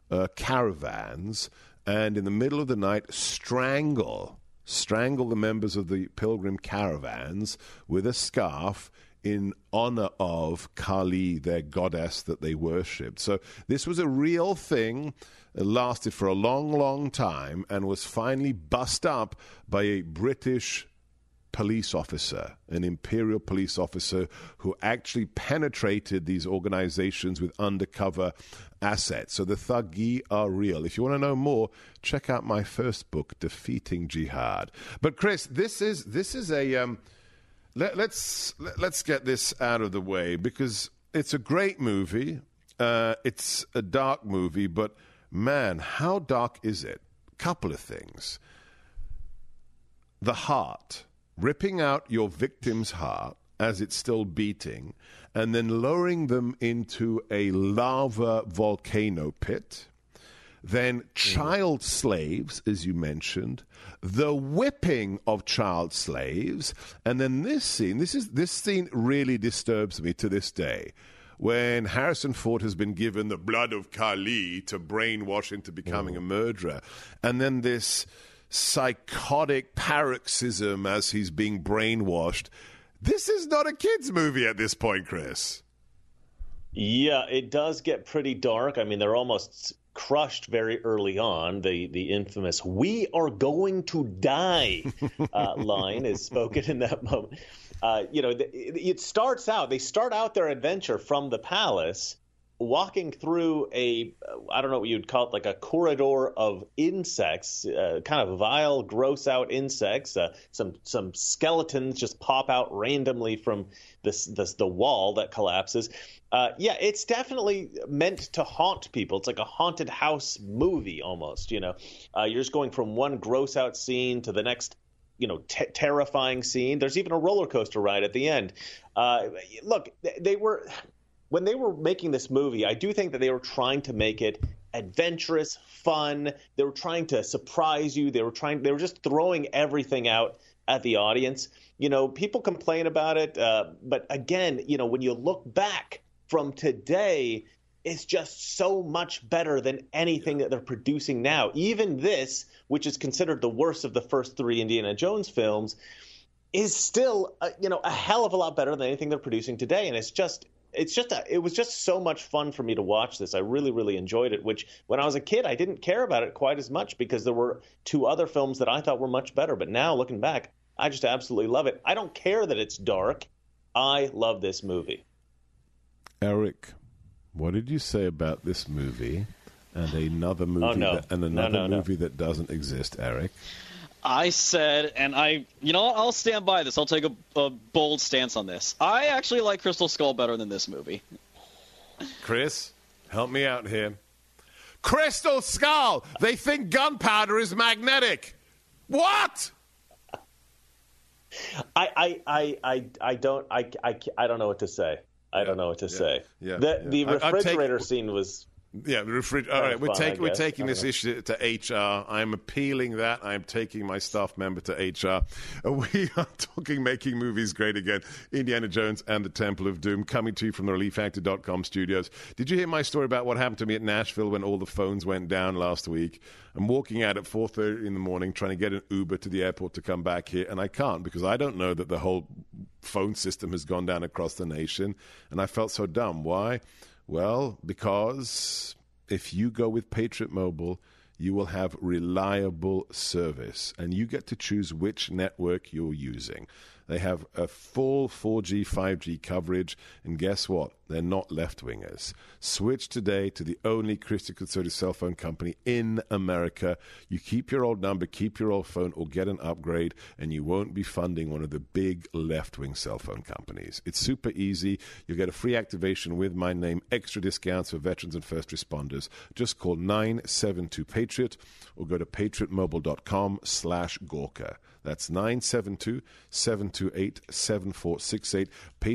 caravans and in the middle of the night strangle the members of the pilgrim caravans with a scarf in honor of Kali, their goddess that they worshipped. So this was a real thing. It lasted for a long, long time and was finally bust up by a British police officer, an imperial police officer who actually penetrated these organizations with undercover assets. So the Thuggee are real. If you want to know more, check out my first book, Defeating Jihad. But Chris, this is a let's get this out of the way, because it's a great movie. It's a dark movie, but man, how dark is it? Couple of things. The heart. Ripping out your victim's heart as it's still beating, and then lowering them into a lava volcano pit. Then child slaves, as you mentioned, the whipping of child slaves, and then this scene really disturbs me to this day, when Harrison Ford has been given the blood of Kali to brainwash into becoming a murderer, and then this psychotic paroxysm as he's being brainwashed. This is not a kid's movie at this point, Chris. Yeah, it does get pretty dark. I mean, they're almost crushed very early on. The infamous "we are going to die" line is spoken in that moment. It starts out. They start out their adventure from the palace, walking through I don't know what you'd call it, like a corridor of insects, kind of vile, gross out insects. Some skeletons just pop out randomly from the wall that collapses. It's definitely meant to haunt people. It's like a haunted house movie almost. You're just going from one gross out scene to the next, terrifying scene. There's even a roller coaster ride at the end. Look, when they were making this movie, I do think that they were trying to make it adventurous, fun. They were trying to surprise you. They were just throwing everything out at the audience. People complain about it, but again, when you look back from today, it's just so much better than anything that they're producing now. Even this, which is considered the worst of the first three Indiana Jones films, is still a hell of a lot better than anything they're producing today. And it was just so much fun for me to watch this. I really, really enjoyed it, which when I was a kid, I didn't care about it quite as much because there were two other films that I thought were much better. But now, looking back, I just absolutely love it. I don't care that it's dark. I love this movie. Eric, what did you say about this movie and another movie movie that doesn't exist, Eric? I said, and I'll stand by this. I'll take a bold stance on this. I actually like Crystal Skull better than this movie. Chris, help me out here. Crystal Skull! They think gunpowder is magnetic. What? I don't know what to say. I don't know what to say. The refrigerator scene was. Yeah, all right. We're taking this issue to HR. I'm appealing that. I'm taking my staff member to HR. We are talking Making Movies Great Again. Indiana Jones and the Temple of Doom, coming to you from the ReliefFactor.com studios. Did you hear my story about what happened to me at Nashville when all the phones went down last week? I'm walking out at 4:30 in the morning trying to get an Uber to the airport to come back here, and I can't because I don't know that the whole phone system has gone down across the nation, and I felt so dumb. Why? Well, because if you go with Patriot Mobile, you will have reliable service, and you get to choose which network you're using. They have a full 4G, 5G coverage, and guess what? They're not left-wingers. Switch today to the only Christian conservative cell phone company in America. You keep your old number, keep your old phone, or get an upgrade, and you won't be funding one of the big left-wing cell phone companies. It's super easy. You'll get a free activation with my name, extra discounts for veterans and first responders. Just call 972-PATRIOT or go to patriotmobile.com/Gorka. That's 972-728-7468,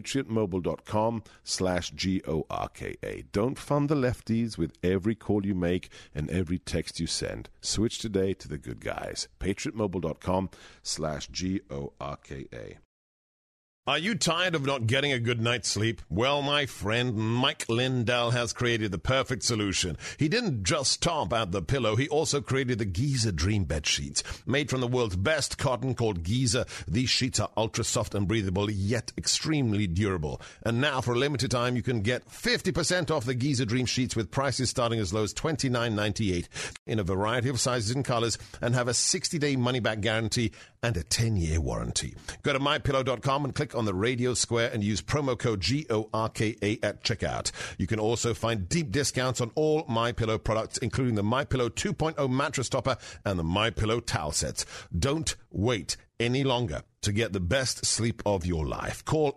patriotmobile.com/GORKA. Don't fund the lefties with every call you make and every text you send. Switch today to the good guys. patriotmobile.com/GORKA. Are you tired of not getting a good night's sleep? Well, my friend Mike Lindell has created the perfect solution. He didn't just top out the pillow, he also created the Giza Dream Bed Sheets. Made from the world's best cotton called Giza, these sheets are ultra soft and breathable, yet extremely durable. And now, for a limited time, you can get 50% off the Giza Dream Sheets with prices starting as low as $29.98 in a variety of sizes and colors, and have a 60-day money-back guarantee and a 10-year warranty. Go to MyPillow.com and click on the radio square and use promo code GORKA at checkout. You can also find deep discounts on all MyPillow products, including the MyPillow 2.0 mattress topper and the MyPillow towel sets. Don't wait any longer to get the best sleep of your life. Call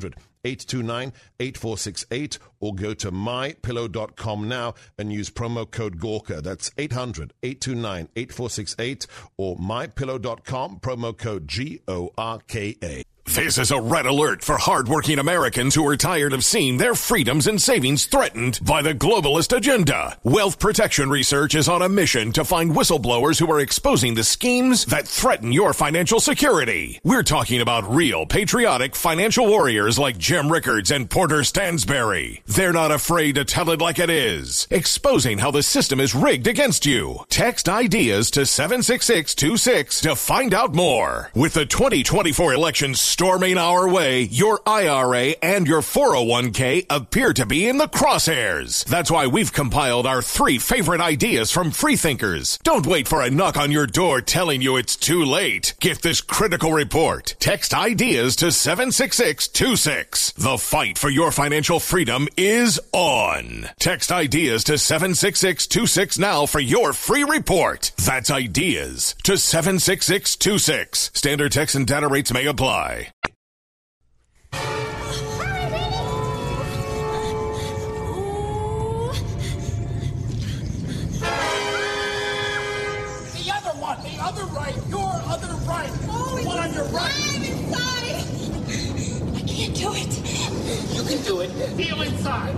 800-829-8468 or go to mypillow.com now and use promo code GORKA. That's 800-829-8468 or mypillow.com, promo code GORKA. This is a red alert for hardworking Americans who are tired of seeing their freedoms and savings threatened by the globalist agenda. Wealth Protection Research is on a mission to find whistleblowers who are exposing the schemes that threaten your financial security. We're talking about real, patriotic financial warriors like Jim Rickards and Porter Stansberry. They're not afraid to tell it like it is, exposing how the system is rigged against you. Text IDEAS to 76626 to find out more. With the 2024 elections storming our way, your IRA and your 401k appear to be in the crosshairs. That's why we've compiled our 3 favorite ideas from freethinkers. Don't wait for a knock on your door telling you it's too late. Get this critical report. Text IDEAS to 76626. The fight for your financial freedom is on. Text IDEAS to 76626 now for your free report. That's IDEAS to 76626. Standard text and data rates may apply. The other right, your other right. Oh, the one on your right. I'm inside. I can't do it. You can do it. Feel inside.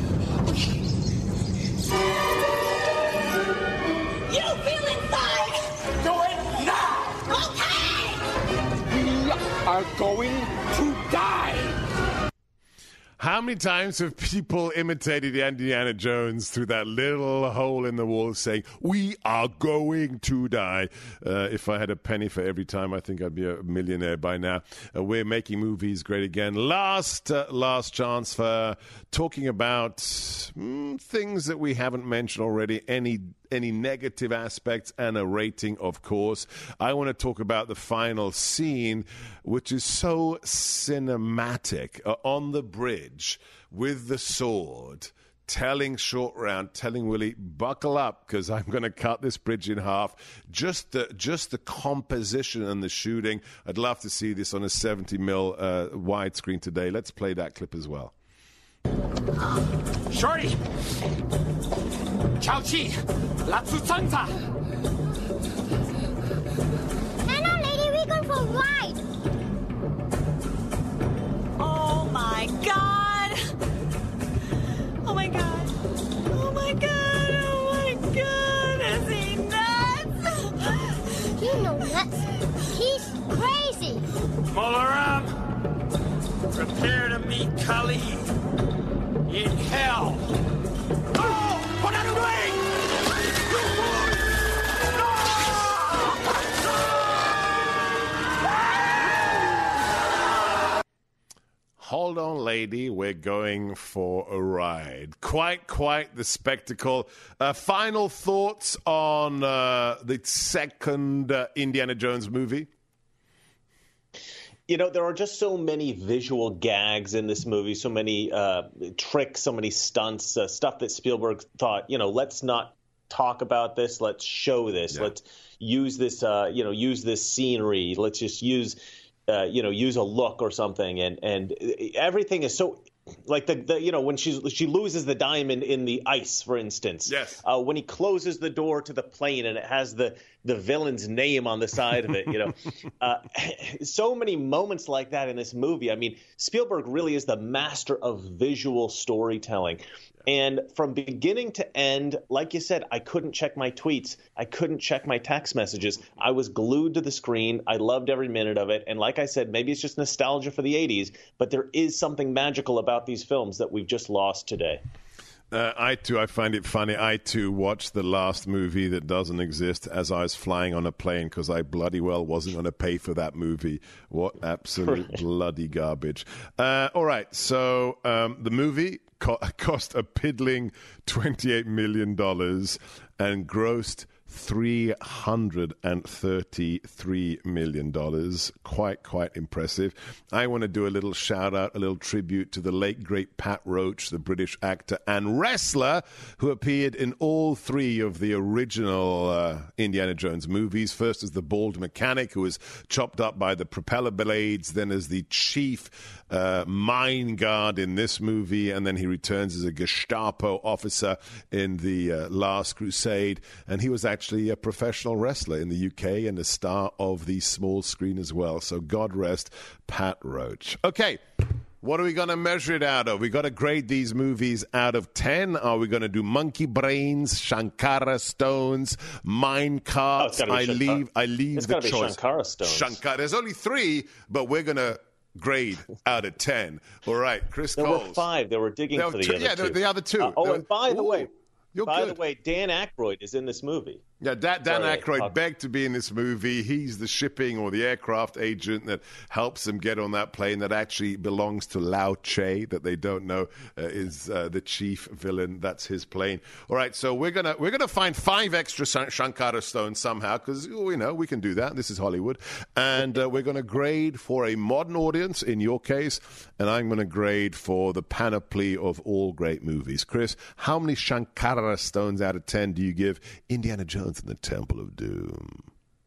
You feel inside. Do it now. Okay. We are going to die. How many times have people imitated Indiana Jones through that little hole in the wall saying, "We are going to die"? If I had a penny for every time, I think I'd be a millionaire by now. We're making movies great again. Last chance for talking about things that we haven't mentioned already, any negative aspects, and a rating, of course. I want to talk about the final scene, which is so cinematic, on the bridge with the sword, telling Short Round, telling Willie, buckle up, because I'm going to cut this bridge in half. Just the composition and the shooting. I'd love to see this on a 70mm widescreen today. Let's play that clip as well. Shorty! Chao Chi! Latsu Santa! Hello, lady, we're going for a ride. Oh my god! Oh my god! Oh my god! Oh my god! Is he nuts? You know nuts. He's crazy. Molaram! Prepare to meet Kali in hell! Oh! What are you doing? Hold on, lady. We're going for a ride. Quite the spectacle. Final thoughts on the second Indiana Jones movie? You know, there are just so many visual gags in this movie, so many tricks, so many stunts, stuff that Spielberg thought, let's not talk about this, let's show this, yeah. Let's use this, use this scenery, let's just use a look or something, and everything is so. Like when she loses the diamond in the ice, for instance. Yes. When he closes the door to the plane and it has the the villain's name on the side of it. So many moments like that in this movie. I mean, Spielberg really is the master of visual storytelling. And from beginning to end, like you said, I couldn't check my tweets. I couldn't check my text messages. I was glued to the screen. I loved every minute of it. And like I said, maybe it's just nostalgia for the 80s, but there is something magical about these films that we've just lost today. I find it funny. I, too, watched the last movie that doesn't exist as I was flying on a plane because I bloody well wasn't going to pay for that movie. What absolute bloody garbage. All right, so the movie cost a piddling $28 million and grossed $333 million. Quite impressive. I want to do a little shout out, a little tribute to the late great Pat Roach, the British actor and wrestler who appeared in all three of the original Indiana Jones movies. First as the bald mechanic who was chopped up by the propeller blades, then as the chief mine guard in this movie, and then he returns as a Gestapo officer in the Last Crusade, and he was actually a professional wrestler in the UK and a star of the small screen as well. So God rest Pat Roach. Okay, what are we going to measure it out of? We got to grade these movies out of 10. Are we going to do Monkey Brains, Shankara Stones, Mine Carts? I leave the choice. Shankara Stones. There's only 3, but we're going to grade out of 10. All right, Chris Coles. There were 5. They were digging for the other 2. Yeah, the other 2. And by the way, Dan Aykroyd is in this movie. Yeah, Dan Aykroyd begged to be in this movie. He's the shipping or the aircraft agent that helps them get on that plane that actually belongs to Lao Che, that they don't know is the chief villain. That's his plane. All right, so we're gonna find 5 extra Shankara Stones somehow because we can do that. This is Hollywood, and we're gonna grade for a modern audience in your case, and I'm gonna grade for the panoply of all great movies. Chris, how many Shankara Stones out of 10 do you give Indiana Jones in the Temple of Doom?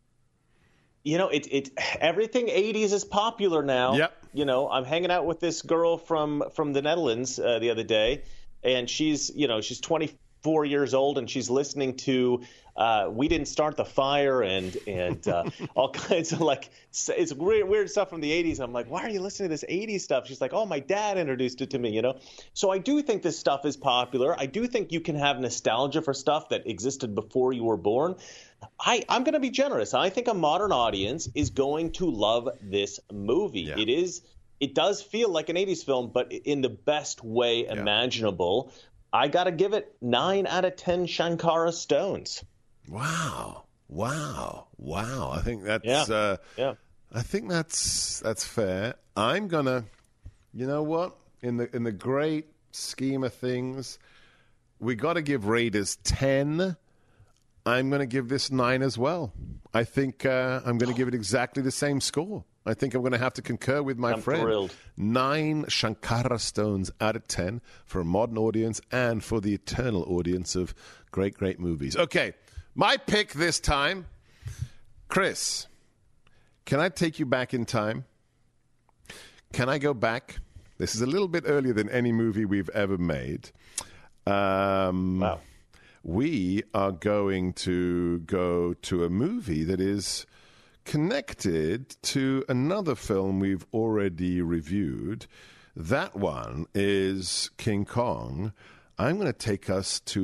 Everything 80s is popular now. Yep. I'm hanging out with this girl from the Netherlands the other day, and she's 24 years old, and she's listening to We Didn't Start the Fire and all kinds of it's weird stuff from the 80s. I'm like, why are you listening to this 80s stuff? She's like, oh, my dad introduced it to me, So I do think this stuff is popular. I do think you can have nostalgia for stuff that existed before you were born. I'm going to be generous. I think a modern audience is going to love this movie. Yeah. It does feel like an 80s film, but in the best way imaginable. I got to give it 9 out of 10 Shankara Stones. Wow. I think that's I think that's fair. I'm gonna, in the great scheme of things, we got to give Raiders 10. I'm going to give this 9 as well. I think I'm going to give it exactly the same score. I think I'm going to have to concur with my friend. Thrilled. 9 Shankara Stones out of 10 for a modern audience and for the eternal audience of great movies. Okay, my pick this time. Chris, can I take you back in time? Can I go back? This is a little bit earlier than any movie we've ever made. Wow. We are going to go to a movie that is connected to another film we've already reviewed. That one is King Kong. I'm going to take us to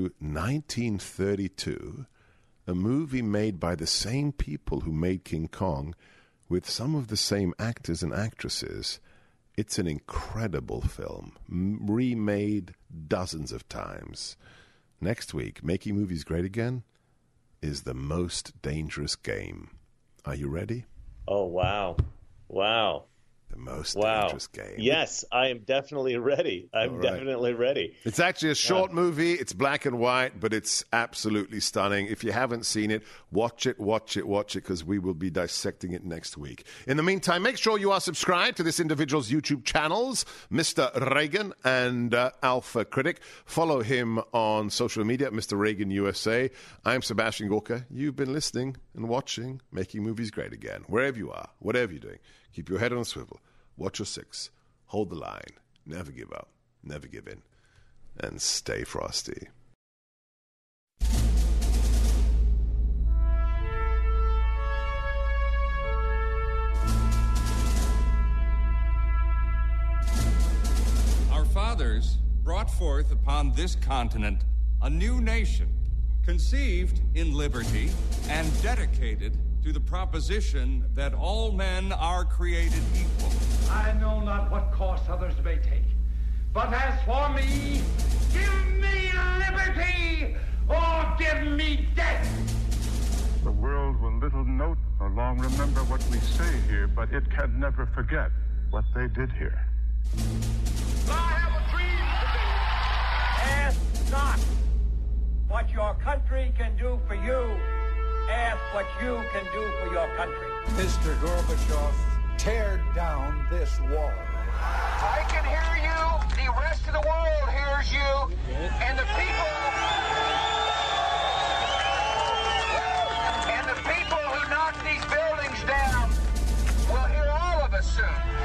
1932, a movie made by the same people who made King Kong, with some of the same actors and actresses. It's an incredible film, remade dozens of times. Next week, Making Movies Great Again is The Most Dangerous Game. Are you ready? Oh, wow. The Most Dangerous Game. Yes, I am definitely ready. I'm definitely ready. It's actually a short movie. It's black and white, but it's absolutely stunning. If you haven't seen it, watch it, because we will be dissecting it next week. In the meantime, make sure you are subscribed to this individual's YouTube channels, Mr. Reagan and Alpha Critic. Follow him on social media, Mr. Reagan USA. I'm Sebastian Gorka. You've been listening and watching Making Movies Great Again. Wherever you are, whatever you're doing, keep your head on a swivel. Watch your 6. Hold the line. Never give up. Never give in. And stay frosty. fathers brought forth upon this continent a new nation, conceived in liberty and dedicated to the proposition that all men are created equal. I know not what course others may take, but as for me, give me liberty or give me death. The world will little note nor long remember what we say here, but it can never forget what they did here. I have a dream today. Ask not what your country can do for you. Ask what you can do for your country. Mr. Gorbachev, tear down this wall. I can hear you. The rest of the world hears you. And the people who knock these buildings down will hear all of us soon.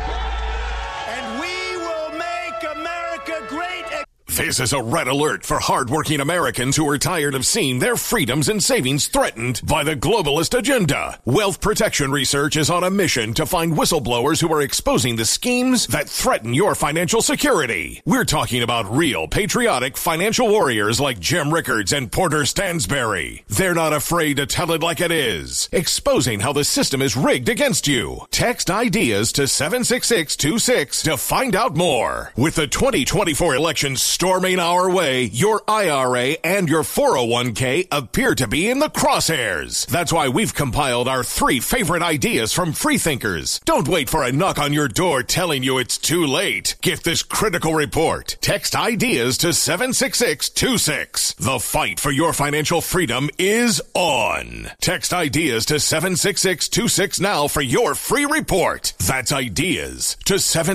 And we will make America great again. This is a red alert for hardworking Americans who are tired of seeing their freedoms and savings threatened by the globalist agenda. Wealth Protection Research is on a mission to find whistleblowers who are exposing the schemes that threaten your financial security. We're talking about real, patriotic financial warriors like Jim Rickards and Porter Stansberry. They're not afraid to tell it like it is, exposing how the system is rigged against you. Text IDEAS to 76626 to find out more. With the 2024 elections storming our way, your IRA and your 401k appear to be in the crosshairs. That's why we've compiled our 3 favorite ideas from freethinkers. Don't wait for a knock on your door telling you it's too late. Get this critical report. Text IDEAS to 76626. The fight for your financial freedom is on. Text IDEAS to 76626 now for your free report. That's IDEAS to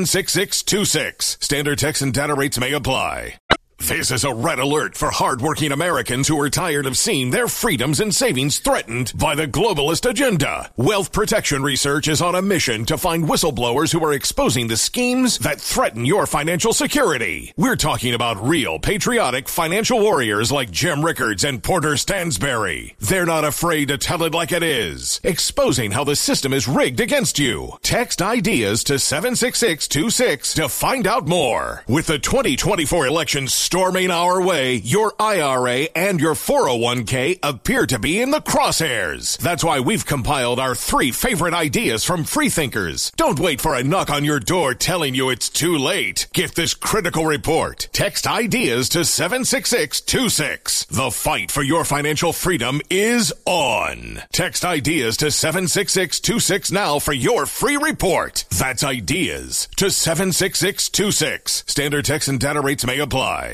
76626. Standard text and data rates may apply. This is a red alert for hardworking Americans who are tired of seeing their freedoms and savings threatened by the globalist agenda. Wealth Protection Research is on a mission to find whistleblowers who are exposing the schemes that threaten your financial security. We're talking about real, patriotic financial warriors like Jim Rickards and Porter Stansberry. They're not afraid to tell it like it is, exposing how the system is rigged against you. Text IDEAS to 76626 to find out more. With the 2024 elections storming our way, your IRA and your 401k appear to be in the crosshairs. That's why we've compiled our 3 favorite ideas from freethinkers. Don't wait for a knock on your door telling you it's too late. Get this critical report. Text IDEAS to 76626. The fight for your financial freedom is on. Text IDEAS to 76626 now for your free report. That's IDEAS to 76626. Standard text and data rates may apply.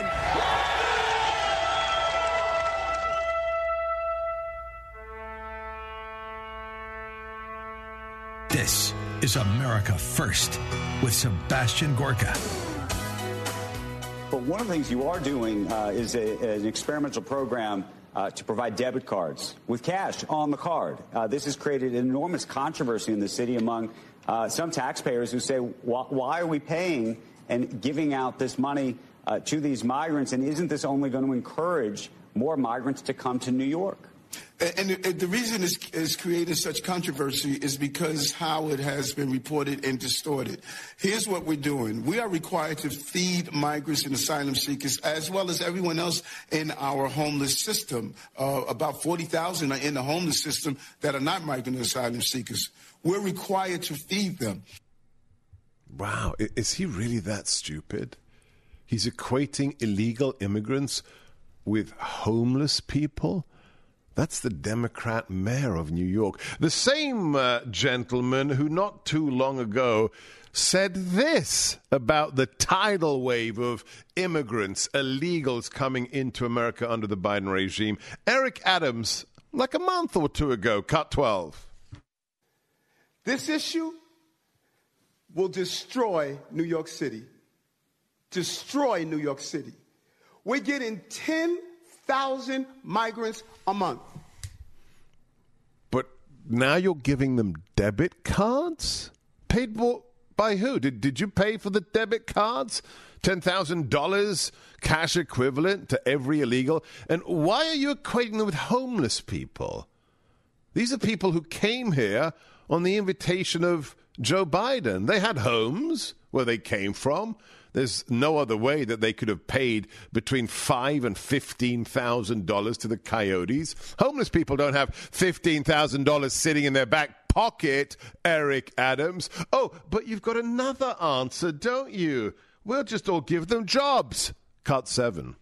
This is America First with Sebastian Gorka. But one of the things you are doing is an experimental program to provide debit cards with cash on the card. This has created an enormous controversy in the city among some taxpayers who say, why are we paying and giving out this money to these migrants, and isn't this only going to encourage more migrants to come to New York? And the reason it's created such controversy is because how it has been reported and distorted. Here's what we're doing. We are required to feed migrants and asylum seekers as well as everyone else in our homeless system. About 40,000 are in the homeless system that are not migrant and asylum seekers. We're required to feed them. Wow. Is he really that stupid? He's equating illegal immigrants with homeless people? That's the Democrat mayor of New York. The same gentleman who not too long ago said this about the tidal wave of immigrants, illegals coming into America under the Biden regime. Eric Adams, like a month or 2 ago, cut 12. This issue will destroy New York City. Destroy New York City. We're getting 10,000 migrants a month. But now you're giving them debit cards? Paid for by who? Did you pay for the debit cards? $10,000 cash equivalent to every illegal? And why are you equating them with homeless people? These are people who came here on the invitation of Joe Biden. They had homes where they came from. There's no other way that they could have paid between $5,000 and $15,000 to the coyotes. Homeless people don't have $15,000 sitting in their back pocket, Eric Adams. Oh, but you've got another answer, don't you? We'll just all give them jobs. Cut 7.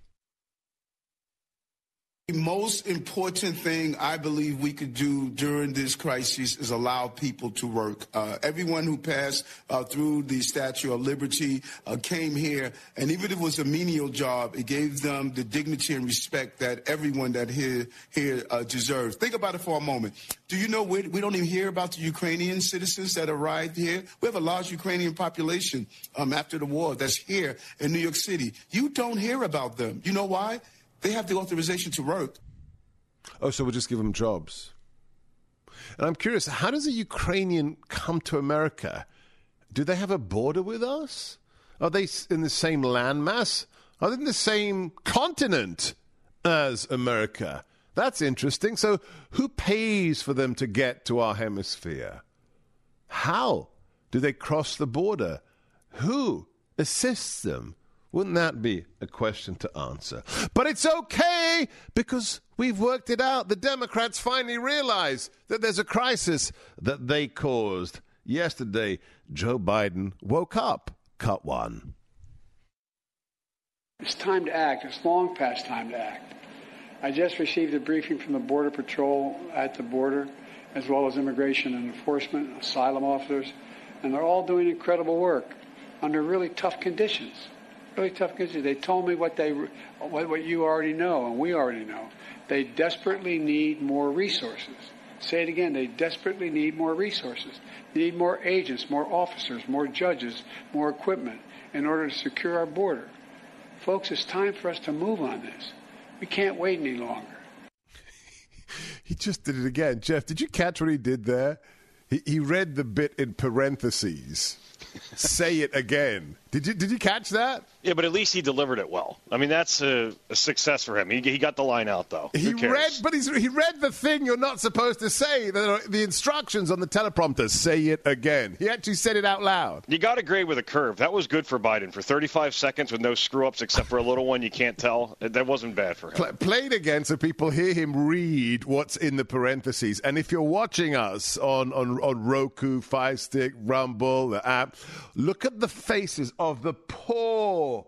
The most important thing I believe we could do during this crisis is allow people to work. Everyone who passed through the Statue of Liberty came here, and even if it was a menial job, it gave them the dignity and respect that everyone that here deserves. Think about it for a moment. Do you know we don't even hear about the Ukrainian citizens that arrived here? We have a large Ukrainian population after the war that's here in New York City. You don't hear about them. You know why? They have the authorization to work. Oh, so we'll just give them jobs. And I'm curious, how does a Ukrainian come to America? Do they have a border with us? Are they in the same landmass? Are they in the same continent as America? That's interesting. So who pays for them to get to our hemisphere? How do they cross the border? Who assists them? Wouldn't that be a question to answer? But it's okay, because we've worked it out. The Democrats finally realize that there's a crisis that they caused. Yesterday, Joe Biden woke up. Cut 1. It's time to act. It's long past time to act. I just received a briefing from the Border Patrol at the border, as well as Immigration and Enforcement, asylum officers, and they're all doing incredible work under really tough conditions. Really tough conditions. They told me what you already know, and we already know. They desperately need more resources. Say it again. They desperately need more resources. They need more agents, more officers, more judges, more equipment in order to secure our border. Folks, it's time for us to move on this. We can't wait any longer. He just did it again. Jeff, did you catch what he did there? He read the bit in parentheses. Say it again. Did you catch that? Yeah, but at least he delivered it well. I mean, that's a success for him. He got the line out, though. He read the thing you're not supposed to say. The instructions on the teleprompter. Say it again. He actually said it out loud. You got a grade with a curve. That was good for Biden. For 35 seconds with no screw-ups except for a little one you can't tell. That wasn't bad for him. Play it again so people hear him read what's in the parentheses. And if you're watching us on Roku, Fire Stick, Rumble, the app, look at the faces of the poor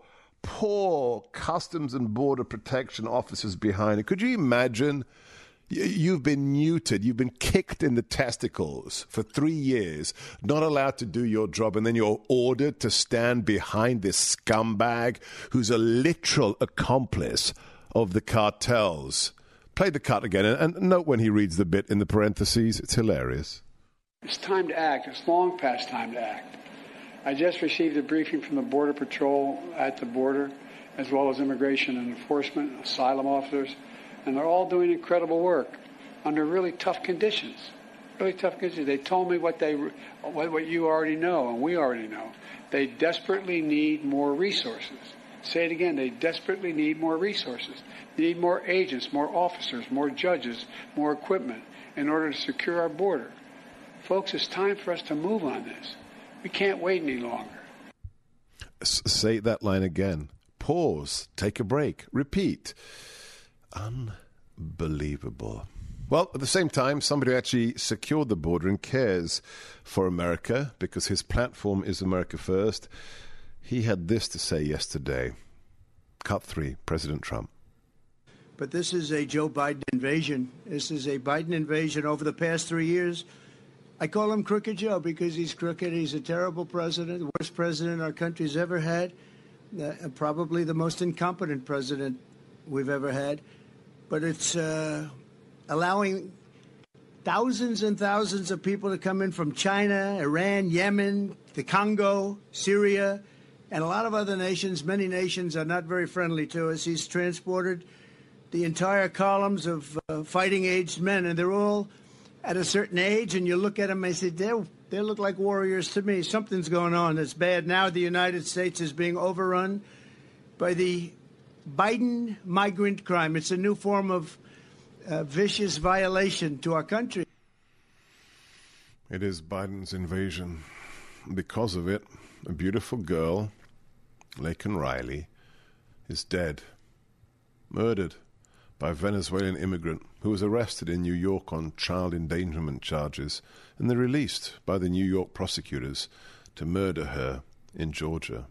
Customs and Border Protection officers behind it. Could you imagine? You've been neutered. You've been kicked in the testicles for 3 years, not allowed to do your job, and then you're ordered to stand behind this scumbag who's a literal accomplice of the cartels. Play the cut again, and note when he reads the bit in the parentheses. It's hilarious. It's time to act. It's long past time to act. I just received a briefing from the Border Patrol at the border, as well as Immigration and Enforcement, asylum officers, and they're all doing incredible work under really tough conditions. Really tough conditions. They told me what you already know, and we already know. They desperately need more resources. Say it again. They desperately need more resources. They need more agents, more officers, more judges, more equipment in order to secure our border. Folks, it's time for us to move on this. We can't wait any longer. Say that line again. Pause. Take a break. Repeat. Unbelievable. Well, at the same time, somebody actually secured the border and cares for America because his platform is America First. He had this to say yesterday. Cut 3, President Trump. But this is a Joe Biden invasion. This is a Biden invasion over the past 3 years. I call him Crooked Joe because he's crooked. He's a terrible president, the worst president our country's ever had, probably the most incompetent president we've ever had. But it's allowing thousands and thousands of people to come in from China, Iran, Yemen, the Congo, Syria, and a lot of other nations. Many nations are not very friendly to us. He's transported the entire columns of fighting-aged men, and they're all at a certain age, and you look at them and say, they look like warriors to me. Something's going on that's bad. Now the United States is being overrun by the Biden migrant crime. It's a new form of vicious violation to our country. It is Biden's invasion. Because of it, a beautiful girl, Laken Riley, is dead, murdered by a Venezuelan immigrant who was arrested in New York on child endangerment charges and then released by the New York prosecutors to murder her in Georgia.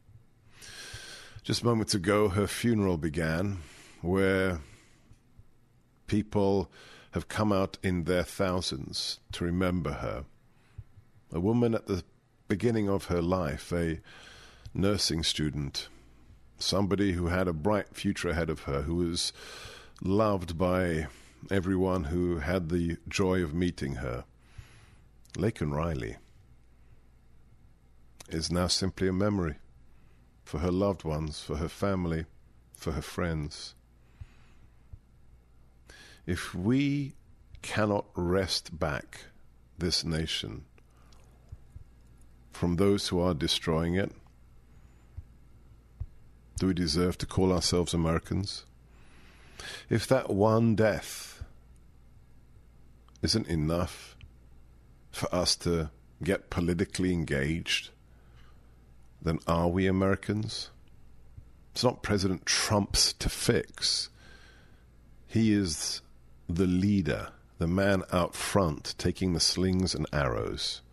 Just moments ago, her funeral began, where people have come out in their thousands to remember her. A woman at the beginning of her life, a nursing student, somebody who had a bright future ahead of her, who was loved by everyone who had the joy of meeting her. Laken Riley is now simply a memory for her loved ones, for her family, for her friends. If we cannot wrest back this nation from those who are destroying it, do we deserve to call ourselves Americans? If that one death isn't enough for us to get politically engaged, then are we Americans? It's not President Trump's to fix. He is the leader, the man out front taking the slings and arrows.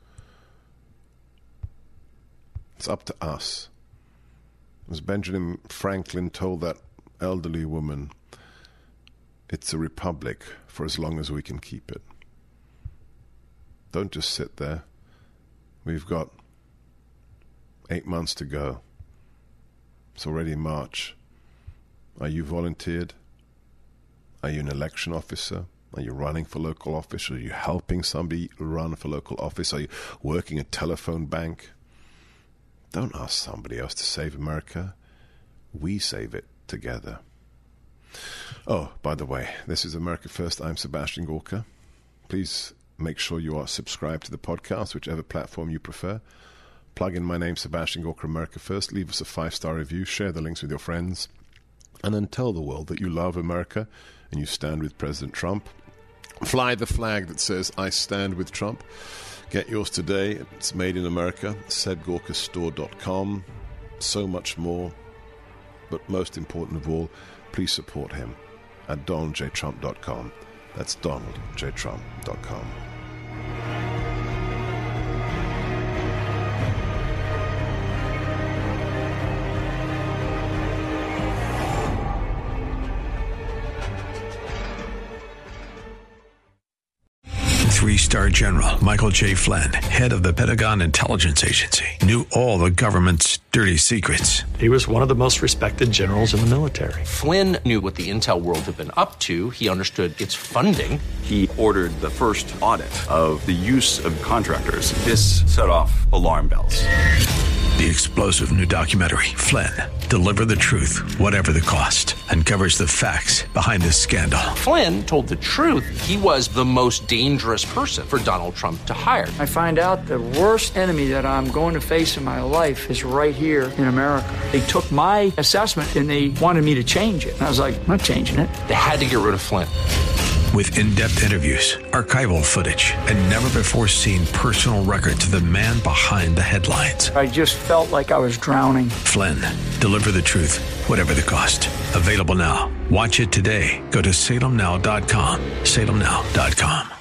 It's up to us. As Benjamin Franklin told that elderly woman, it's a republic for as long as we can keep it. Don't just sit there. We've got 8 months to go. It's already March. Are you volunteered? Are you an election officer? Are you running for local office? Are you helping somebody run for local office? Are you working a telephone bank? Don't ask somebody else to save America. We save it together. Oh, by the way, this is America First. I'm Sebastian Gorka. Please make sure you are subscribed to the podcast, whichever platform you prefer. Plug in my name, Sebastian Gorka, America First. Leave us a 5-star review. Share the links with your friends. And then tell the world that you love America and you stand with President Trump. Fly the flag that says, I stand with Trump. Get yours today. It's made in America. SebGorkaStore.com. So much more. But most important of all, please support him at DonaldJTrump.com. That's DonaldJTrump.com. Three-star General Michael J. Flynn, head of the Pentagon Intelligence Agency, knew all the government's dirty secrets. He was one of the most respected generals in the military. Flynn knew what the intel world had been up to. He understood its funding. He ordered the first audit of the use of contractors. This set off alarm bells. The explosive new documentary, Flynn, Deliver the Truth, Whatever the Cost, uncovers the facts behind this scandal. Flynn told the truth. He was the most dangerous person for Donald Trump to hire. I find out the worst enemy that I'm going to face in my life is right here in America. They took my assessment and they wanted me to change it. And I was like, I'm not changing it. They had to get rid of Flynn. With in-depth interviews, archival footage, and never-before-seen personal records of the man behind the headlines. I just felt like I was drowning. Flynn, Deliver the Truth, Whatever the Cost. Available now. Watch it today. Go to salemnow.com. salemnow.com.